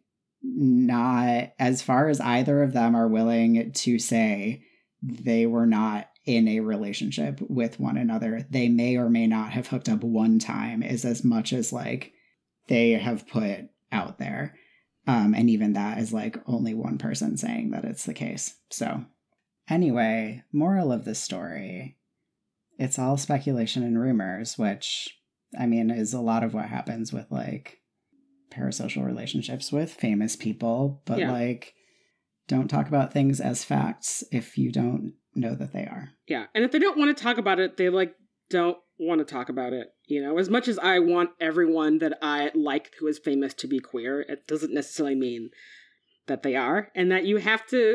not, as far as either of them are willing to say, they were not in a relationship with one another. They may or may not have hooked up one time, is as much as, like, they have put out there. And even that is, like, only one person saying that it's the case. So anyway, moral of the story, it's all speculation and rumors, which, I mean, is a lot of what happens with, like, parasocial relationships with famous people, but like, don't talk about things as facts if you don't know that they are. Yeah. And if they don't want to talk about it, they, like, don't want to talk about it. You know, as much as I want everyone that I like who is famous to be queer, it doesn't necessarily mean that they are, and that you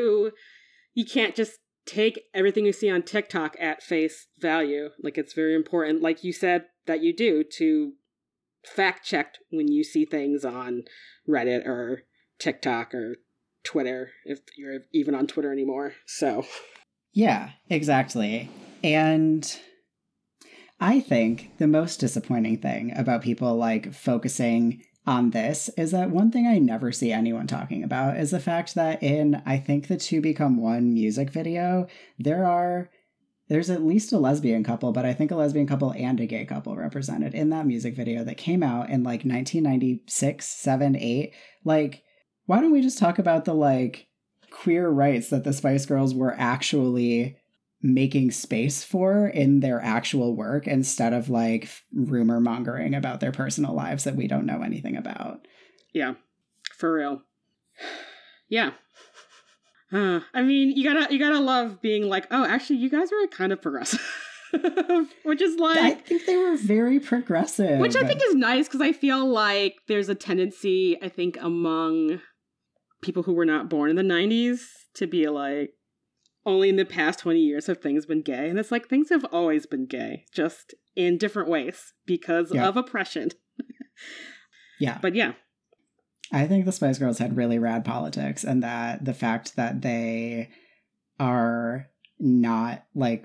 can't just take everything you see on TikTok at face value. Like, it's very important, like you said, that you do to fact check when you see things on Reddit or TikTok or Twitter, if you're even on Twitter anymore. So yeah, exactly. And I think the most disappointing thing about people like focusing on this is that one thing I never see anyone talking about is the fact that in, I think, the Two Become One music video, there's at least a lesbian couple, but I think a lesbian couple and a gay couple represented in that music video that came out in like 1996, 7, 8. Like, why don't we just talk about the like queer rights that the Spice Girls were actually making space for in their actual work instead of like rumor mongering about their personal lives that we don't know anything about? Yeah, for real. Yeah. I mean, you gotta love being like, oh, actually, you guys were kind of progressive. Which is like, I think they were very progressive. Which I think is nice, because I feel like there's a tendency, I think, among people who were not born in the 90s to be like, only in the past 20 years have things been gay. And it's like, things have always been gay, just in different ways because of oppression. Yeah. But yeah. I think the Spice Girls had really rad politics, and that the fact that they are not like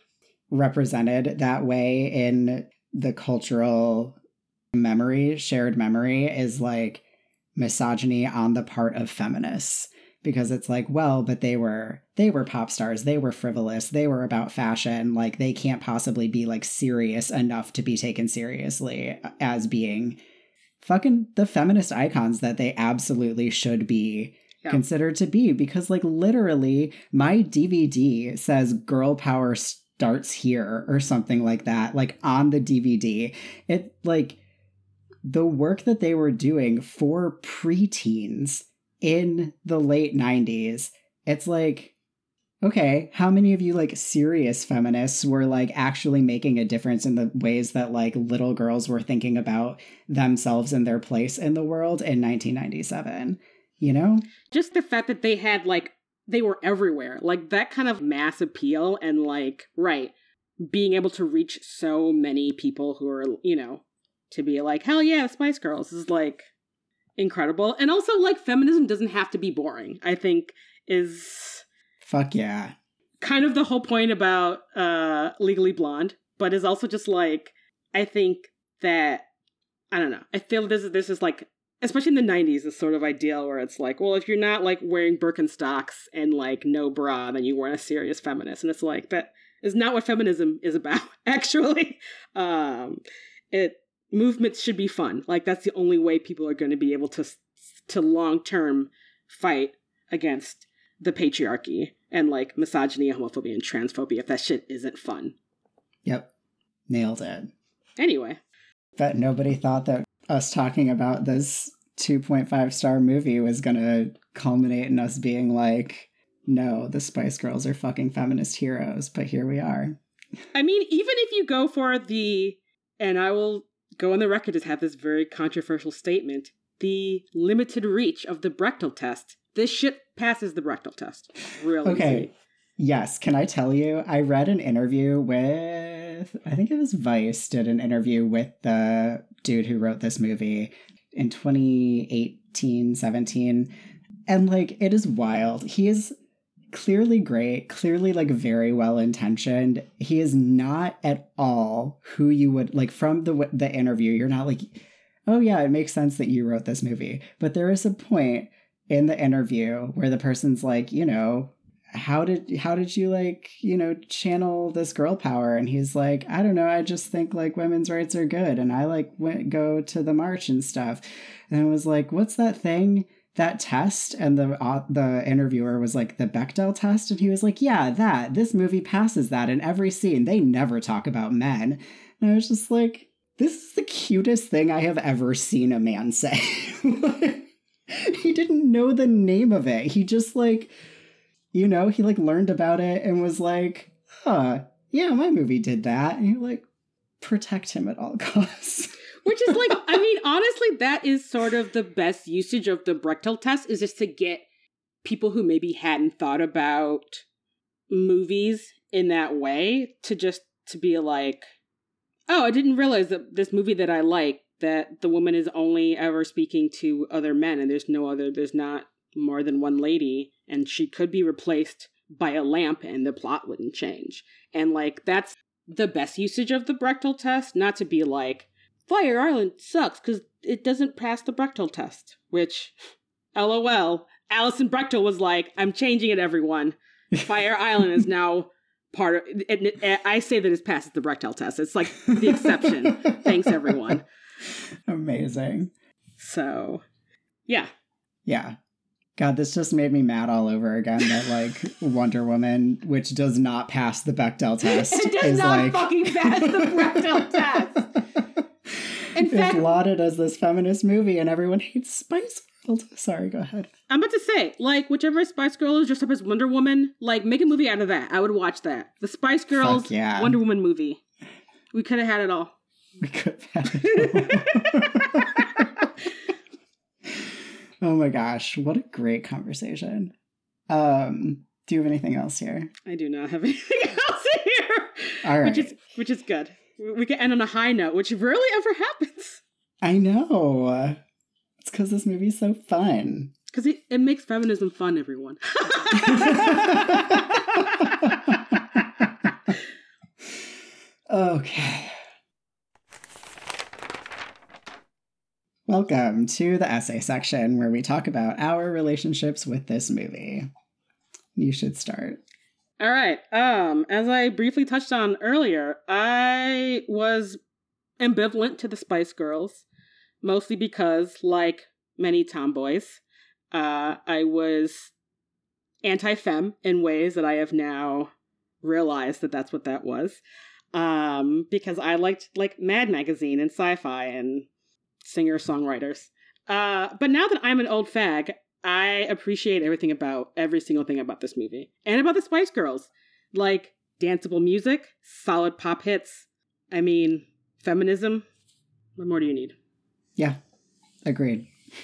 represented that way in the cultural memory, shared memory, is like misogyny on the part of feminists. Because it's like, well, but they were pop stars, they were frivolous, they were about fashion, like they can't possibly be like serious enough to be taken seriously as being fucking the feminist icons that they absolutely should be considered to be. Because like literally my DVD says girl power starts here or something like that, like on the DVD. It like the work that they were doing for preteens in the late 90s, it's like, okay, how many of you like serious feminists were like actually making a difference in the ways that like little girls were thinking about themselves and their place in the world in 1997? You know? Just the fact that they had like, they were everywhere, like that kind of mass appeal, and like, right, being able to reach so many people who are, you know, to be like, hell yeah, Spice Girls is like incredible. And also, like, feminism doesn't have to be boring, I think is... Fuck yeah. Kind of the whole point about Legally Blonde, but is also just, like, I think that, I don't know, I feel this is, like, especially in the 90s, this sort of ideal where it's like, well, if you're not, like, wearing Birkenstocks and, like, no bra, then you weren't a serious feminist. And it's like, that is not what feminism is about, actually. Movements should be fun. Like, that's the only way people are going to be able to long-term fight against the patriarchy and, like, misogyny, homophobia, and transphobia if that shit isn't fun. Yep. Nailed it. Anyway. Bet nobody thought that us talking about this 2.5-star movie was going to culminate in us being like, no, the Spice Girls are fucking feminist heroes, but here we are. I mean, even if you go for the, and I will go on the record to have this very controversial statement, the limited reach of the Bechdel test, this shit passes the Bechdel test. Really. Okay. Yes. Can I tell you, I read an interview with, I think it was Vice, did an interview with the dude who wrote this movie in 2018, 17. And like, it is wild. He is clearly great, clearly like very well intentioned. He is not at all who you would like from the interview. You're not like, oh yeah, it makes sense that you wrote this movie. But there is a point in the interview where the person's like, you know, how did you like, you know, channel this girl power? And he's like, I don't know, I just think like women's rights are good, and I like go to the march and stuff. And I was like, what's that thing? That test? And the interviewer was like, the Bechdel test? And he was like, yeah, this movie passes that in every scene. They never talk about men. And I was just like, this is the cutest thing I have ever seen a man say. He didn't know the name of it. He just like, you know, he like learned about it and was like, yeah, my movie did that. And you're like, protect him at all costs. Which is like, I mean, honestly, that is sort of the best usage of the Bechdel test, is just to get people who maybe hadn't thought about movies in that way to be like, oh, I didn't realize that this movie that I like, that the woman is only ever speaking to other men and there's not more than one lady, and she could be replaced by a lamp and the plot wouldn't change. And like, that's the best usage of the Bechdel test, not to be like, Fire Island sucks because it doesn't pass the Bechdel test, which, LOL, Alison Bechdel was like, I'm changing it, everyone. Fire Island is now part of it. I say that it passes the Bechdel test. It's like the exception. Thanks, everyone. Amazing. So, yeah. Yeah. God, this just made me mad all over again that, like, Wonder Woman, which does not pass the Bechdel test, it does not fucking pass the Bechdel test. In fact, is lauded as this feminist movie, and everyone hates Spice World. Sorry, go ahead. I'm about to say, like, whichever Spice Girl is dressed up as Wonder Woman, like, make a movie out of that. I would watch that. The Spice Girls Wonder Woman movie. We could have had it all. We could have had it all. Oh my gosh, what a great conversation. Do you have anything else here? I do not have anything else here. All right. Which is good. We can end on a high note, which rarely ever happens. I know. It's because this movie's so fun. Because it makes feminism fun, everyone. Okay. Welcome to the essay section where we talk about our relationships with this movie. You should start. All right. As I briefly touched on earlier, I was ambivalent to the Spice Girls, mostly because, like many tomboys, I was anti-femme in ways that I have now realized that that's what that was. Because I liked, like, Mad Magazine and sci-fi and singer-songwriters. But now that I'm an old fag, I appreciate every single thing about this movie. And about the Spice Girls. Like, danceable music, solid pop hits. I mean, feminism. What more do you need? Yeah, agreed.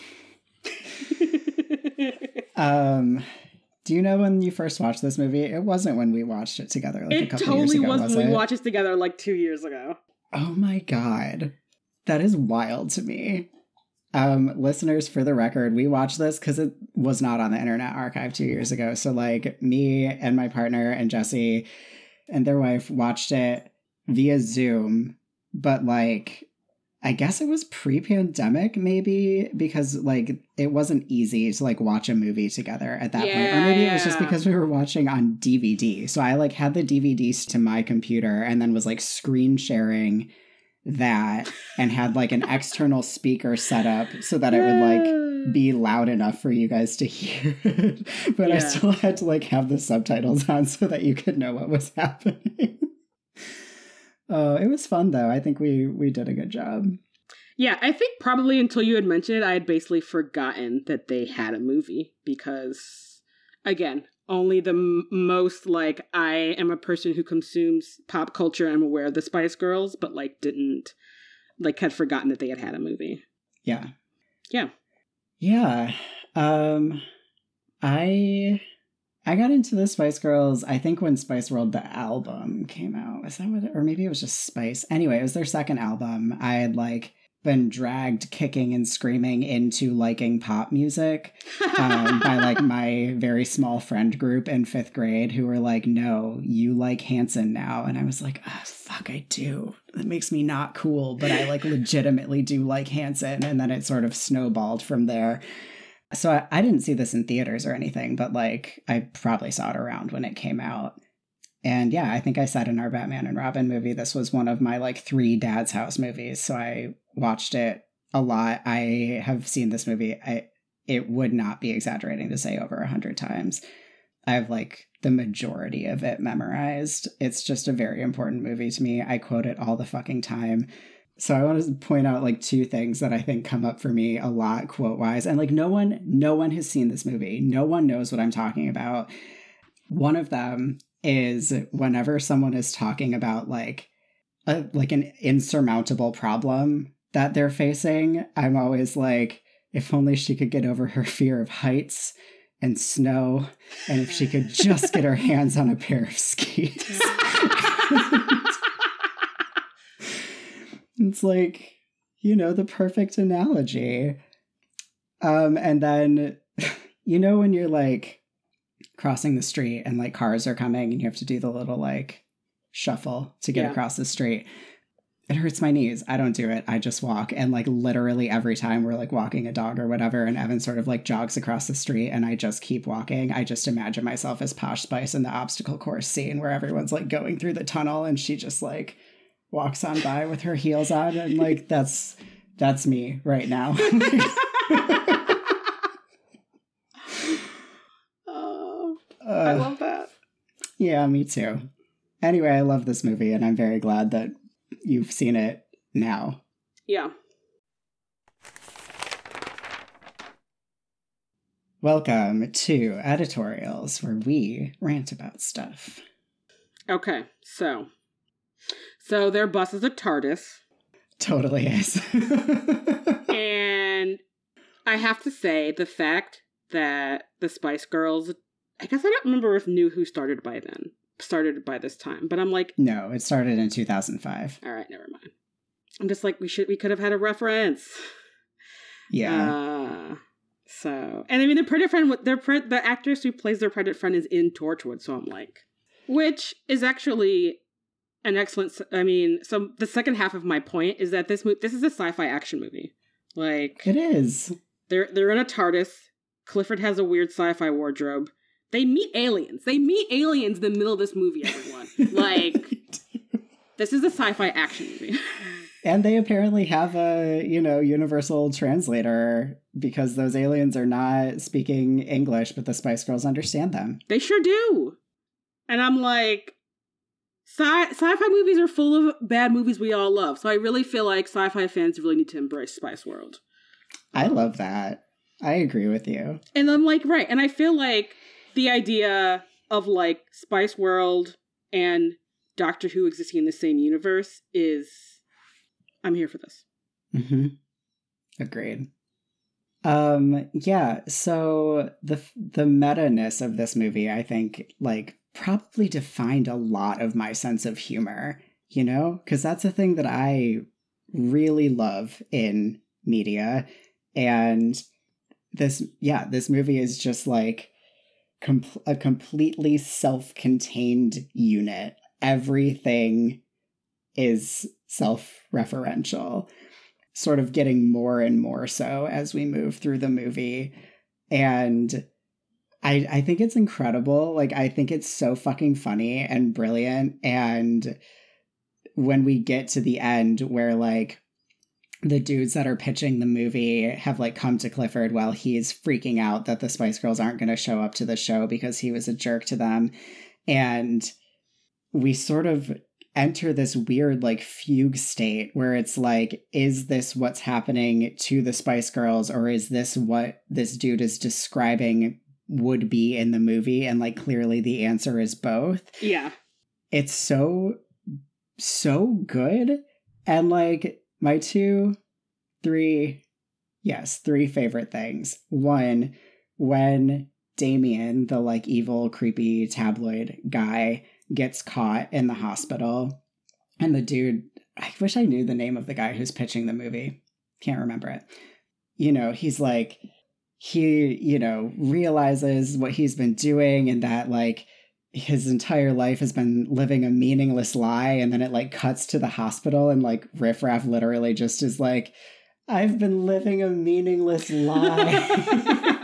Do you know when you first watched this movie? It wasn't when we watched it together, like a couple years ago, It totally was when we watched it it together like 2 years ago. Oh my god. That is wild to me. Listeners, for the record, we watched this because it was not on the Internet Archive 2 years ago. So, like, me and my partner and Jesse and their wife watched it via Zoom. But, like, I guess it was pre-pandemic, maybe, because, like, it wasn't easy to, like, watch a movie together at that point. Or maybe it was just because we were watching on DVD. So I, like, had the DVDs to my computer and then was, like, screen sharing that and had like an external speaker set up so that it would like be loud enough for you guys to hear it. But I still had to like have the subtitles on so that you could know what was happening. Oh, it was fun though. I think we did a good job. Yeah, I think probably until you had mentioned it, I had basically forgotten that they had a movie because, again, only the most, like, I am a person who consumes pop culture and I'm aware of the Spice Girls, but, like, didn't, like, had forgotten that they had a movie. Yeah. Yeah. Yeah. I got into the Spice Girls, I think when Spice World, the album, came out. Was that what or maybe it was just Spice. Anyway, it was their second album. I had, like, been dragged kicking and screaming into liking pop music by like my very small friend group in 5th grade who were like, no, you like Hanson now. And I was like, oh, fuck, I do. That makes me not cool, but I like legitimately do like Hanson. And then it sort of snowballed from there. So I didn't see this in theaters or anything, but like I probably saw it around when it came out. And yeah, I think I said in our Batman and Robin movie, this was one of my like 3 Dad's House movies. So I watched it a lot. I have seen this movie. It would not be exaggerating to say over 100 times. I have like the majority of it memorized. It's just a very important movie to me. I quote it all the fucking time. So I want to point out like 2 things that I think come up for me a lot quote wise. And like no one has seen this movie. No one knows what I'm talking about. One of them is whenever someone is talking about like an insurmountable problem that they're facing, I'm always like, if only she could get over her fear of heights. and snow, and if she could just get her hands on a pair of skis. It's like, the perfect analogy. And then, when you're like crossing the street and like cars are coming and you have to do the little like shuffle to get across the street. It hurts my knees. I don't do it. I just walk. And like literally every time we're like walking a dog or whatever, and Evan sort of like jogs across the street and I just keep walking, I just imagine myself as Posh Spice in the obstacle course scene where everyone's like going through the tunnel and she just like walks on by with her heels on. And like, that's me right now. I love that. Yeah, me too. Anyway, I love this movie and I'm very glad that you've seen it now. Yeah. Welcome to Editorials, where we rant about stuff. Okay, so their bus is a TARDIS. Totally is. And I have to say, the fact that the Spice Girls, I guess I don't remember if knew who started by this time, but I'm like, no, it started in 2005. All right, never mind. I'm just like, we could have had a reference. Yeah. And I mean, the pregnant friend, the actress who plays their pregnant friend is in Torchwood, so I'm like, which is actually an excellent. I mean, so the second half of my point is that this is a sci-fi action movie. Like, it is. They're in a TARDIS. Clifford has a weird sci-fi wardrobe. They meet aliens. In the middle of this movie, everyone. Like, this is a sci-fi action movie. And they apparently have a, universal translator because those aliens are not speaking English, but the Spice Girls understand them. They sure do. And I'm like, sci-fi movies are full of bad movies we all love. So I really feel like sci-fi fans really need to embrace Spice World. I love that. I agree with you. And I'm like, right. And I feel like the idea of like Spice World and Doctor Who existing in the same universe is, I'm here for this. Mm-hmm. Agreed. Yeah, so the meta-ness of this movie, I think, like, probably defined a lot of my sense of humor, because that's a thing that I really love in media. And this movie is just like a completely self-contained unit. Everything is self-referential, sort of getting more and more so as we move through the movie. And I think it's incredible. Like, I think it's so fucking funny and brilliant. And when we get to the end where, like, the dudes that are pitching the movie have, like, come to Clifford while he's freaking out that the Spice Girls aren't going to show up to the show because he was a jerk to them. And we sort of enter this weird, like, fugue state where it's like, is this what's happening to the Spice Girls, or is this what this dude is describing would be in the movie? And, like, clearly the answer is both. Yeah. It's so good. And, like, my three favorite things. One, when Damien, the, like, evil, creepy tabloid guy, gets caught in the hospital, and the dude, I wish I knew the name of the guy who's pitching the movie. Can't remember it. He's like, he, realizes what he's been doing and that, like, his entire life has been living a meaningless lie. And then it, like, cuts to the hospital and, like, Riff Raff literally just is like, I've been living a meaningless lie.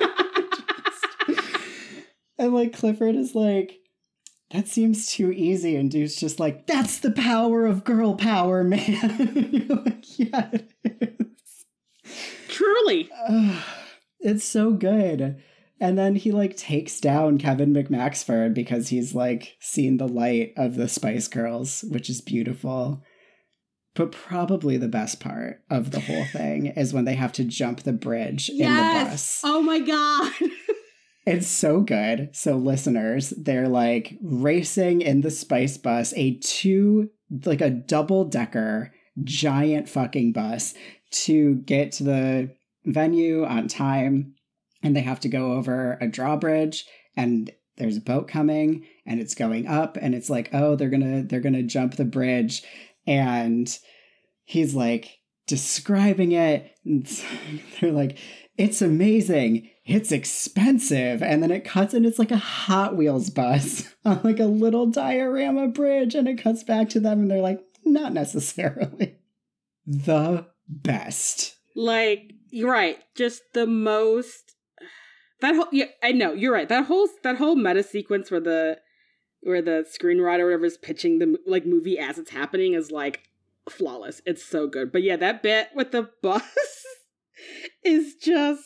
And, like, Clifford is like, that seems too easy. And dude's just like, that's the power of girl power, man. You're like, yeah, it is. Truly. It's so good. And then he, like, takes down Kevin McMaxford because he's, like, seen the light of the Spice Girls, which is beautiful. But probably the best part of the whole thing is when they have to jump the bridge in the bus. Oh my God. It's so good. So listeners, they're, like, racing in the Spice bus, a double-decker giant fucking bus to get to the venue on time. and they have to go over a drawbridge, and there's a boat coming, and it's going up, and it's like, oh, they're gonna jump the bridge, and he's like describing it, and they're like, it's amazing, it's expensive, and then it cuts, and it's like a Hot Wheels bus on like a little diorama bridge, and it cuts back to them, and they're like, not necessarily. The best. Like, you're right, just the most. That whole, yeah, I know, you're right. That whole meta sequence where the screenwriter or whatever is pitching the like movie as it's happening is like flawless. It's so good. But yeah, that bit with the bus is just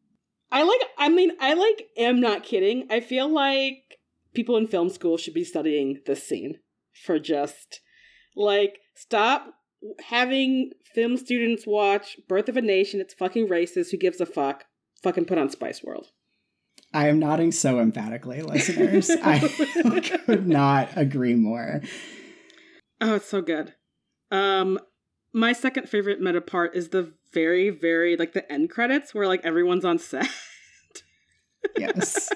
I am not kidding. I feel like people in film school should be studying this scene for just like stop having film students watch Birth of a Nation. It's fucking racist. Who gives a fuck? Fucking put on Spice World. I am nodding so emphatically, listeners. I could not agree more. Oh, it's so good. My second favorite meta part is the very, very, like, the end credits where, like, everyone's on set. Yes.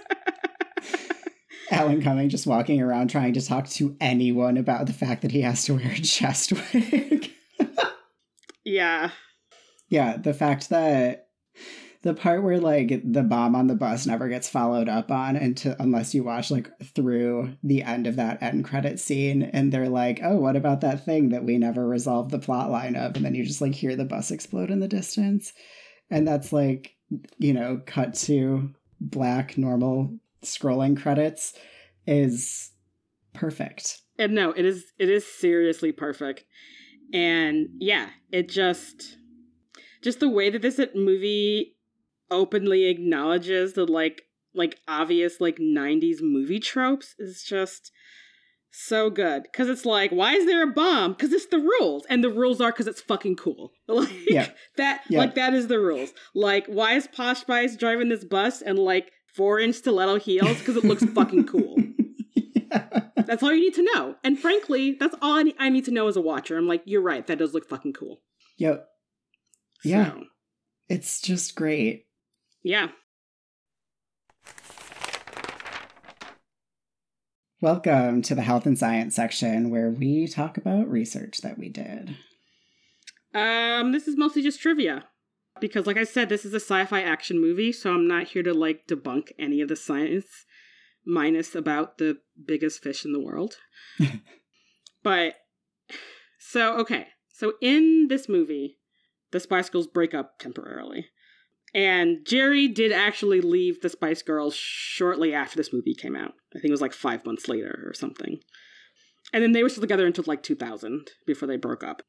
Alan Cumming just walking around trying to talk to anyone about the fact that he has to wear a chest wig. Yeah. Yeah, the fact that the part where, like, the bomb on the bus never gets followed up on unless you watch, like, through the end of that end credit scene, and they're like, oh, what about that thing that we never resolved the plot line of? And then you just, like, hear the bus explode in the distance. And that's, like, you know, cut to black, normal scrolling credits is perfect. And no, it is seriously perfect. And, yeah, it just the way that this movie openly acknowledges the like obvious like 90s movie tropes is just so good. Because it's like, why is there a bomb? Because it's the rules, and the rules are because it's fucking cool. Like like that is the rules. Like, why is Posh Spice driving this bus and like 4-inch stiletto heels? Because it looks fucking cool. Yeah. That's all you need to know. And frankly, that's all I need to know as a watcher. I'm like, you're right, that does look fucking cool. Yep. Yeah. So, it's just great. Yeah. Welcome to the health and science section where we talk about research that we did. This is mostly just trivia. Because like I said, this is a sci-fi action movie, so I'm not here to like debunk any of the science minus about the biggest fish in the world. But so in this movie, the Spice Girls break up temporarily. And Jerry did actually leave the Spice Girls shortly after this movie came out. I think it was like 5 months later or something. And then they were still together until like 2000 before they broke up.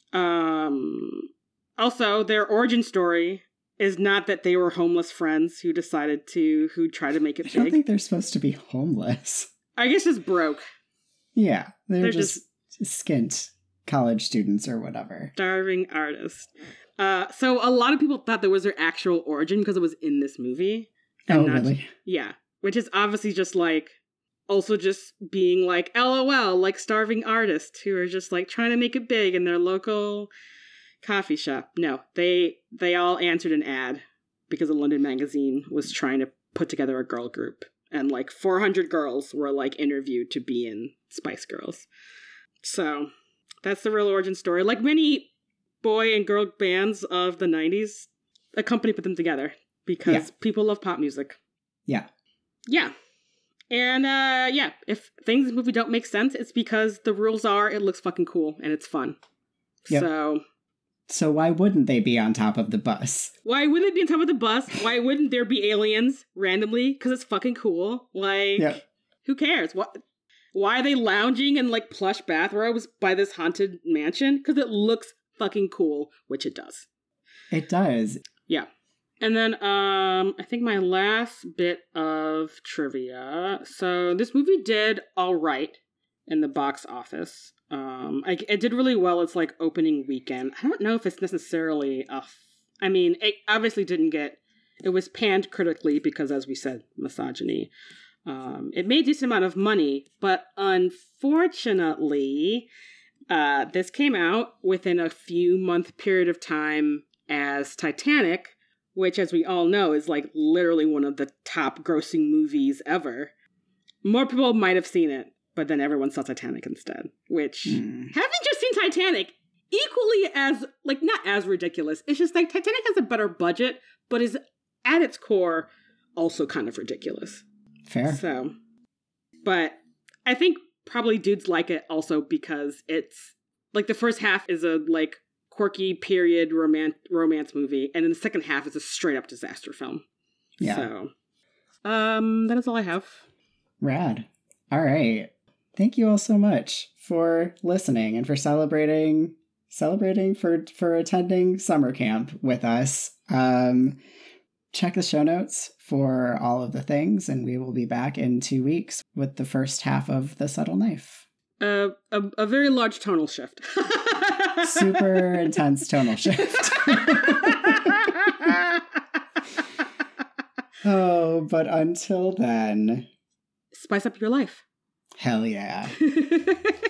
Also, their origin story is not that they were homeless friends who tried to make it big. I don't think they're supposed to be homeless. I guess just broke. Yeah, they're just skint college students or whatever. Starving artists. So a lot of people thought that was their actual origin because it was in this movie. Really? Yeah. Which is obviously just like, also just being like, LOL, like starving artists who are just like trying to make it big in their local coffee shop. No, they all answered an ad because a London magazine was trying to put together a girl group. And like 400 girls were like interviewed to be in Spice Girls. So that's the real origin story. Like many boy and girl bands of the 90s, a company put them together because people love pop music. Yeah. Yeah. And if things in the movie don't make sense, it's because the rules are it looks fucking cool and it's fun. Yep. So why wouldn't they be on top of the bus? Why wouldn't they be on top of the bus? Why wouldn't there be aliens randomly? Because it's fucking cool. Like, Who cares? Why are they lounging in like plush bathrobes by this haunted mansion? Because it looks fucking cool, which it does. It does. Yeah. And then I think my last bit of trivia. So this movie did all right in the box office. It did really well. It's like opening weekend. I don't know if it's necessarily it obviously didn't get. It was panned critically because, as we said, misogyny. It made a decent amount of money, but unfortunately, this came out within a few month period of time as Titanic which, as we all know, is like literally one of the top grossing movies ever. More people might have seen it, but then everyone saw Titanic instead, which, having just seen Titanic, equally as, like, not as ridiculous. It's just like Titanic has a better budget, but is at its core also kind of ridiculous. Fair. So, but I think probably dudes like it also because it's like the first half is a like quirky period romance movie, and then the second half is a straight up disaster film. Yeah. So, that is all I have. Rad. All right. Thank you all so much for listening and for celebrating for attending summer camp with us. Check the show notes for all of the things, and we will be back in 2 weeks with the first half of The Subtle Knife. A very large tonal shift. Super intense tonal shift. Oh, but until then, spice up your life. Hell yeah.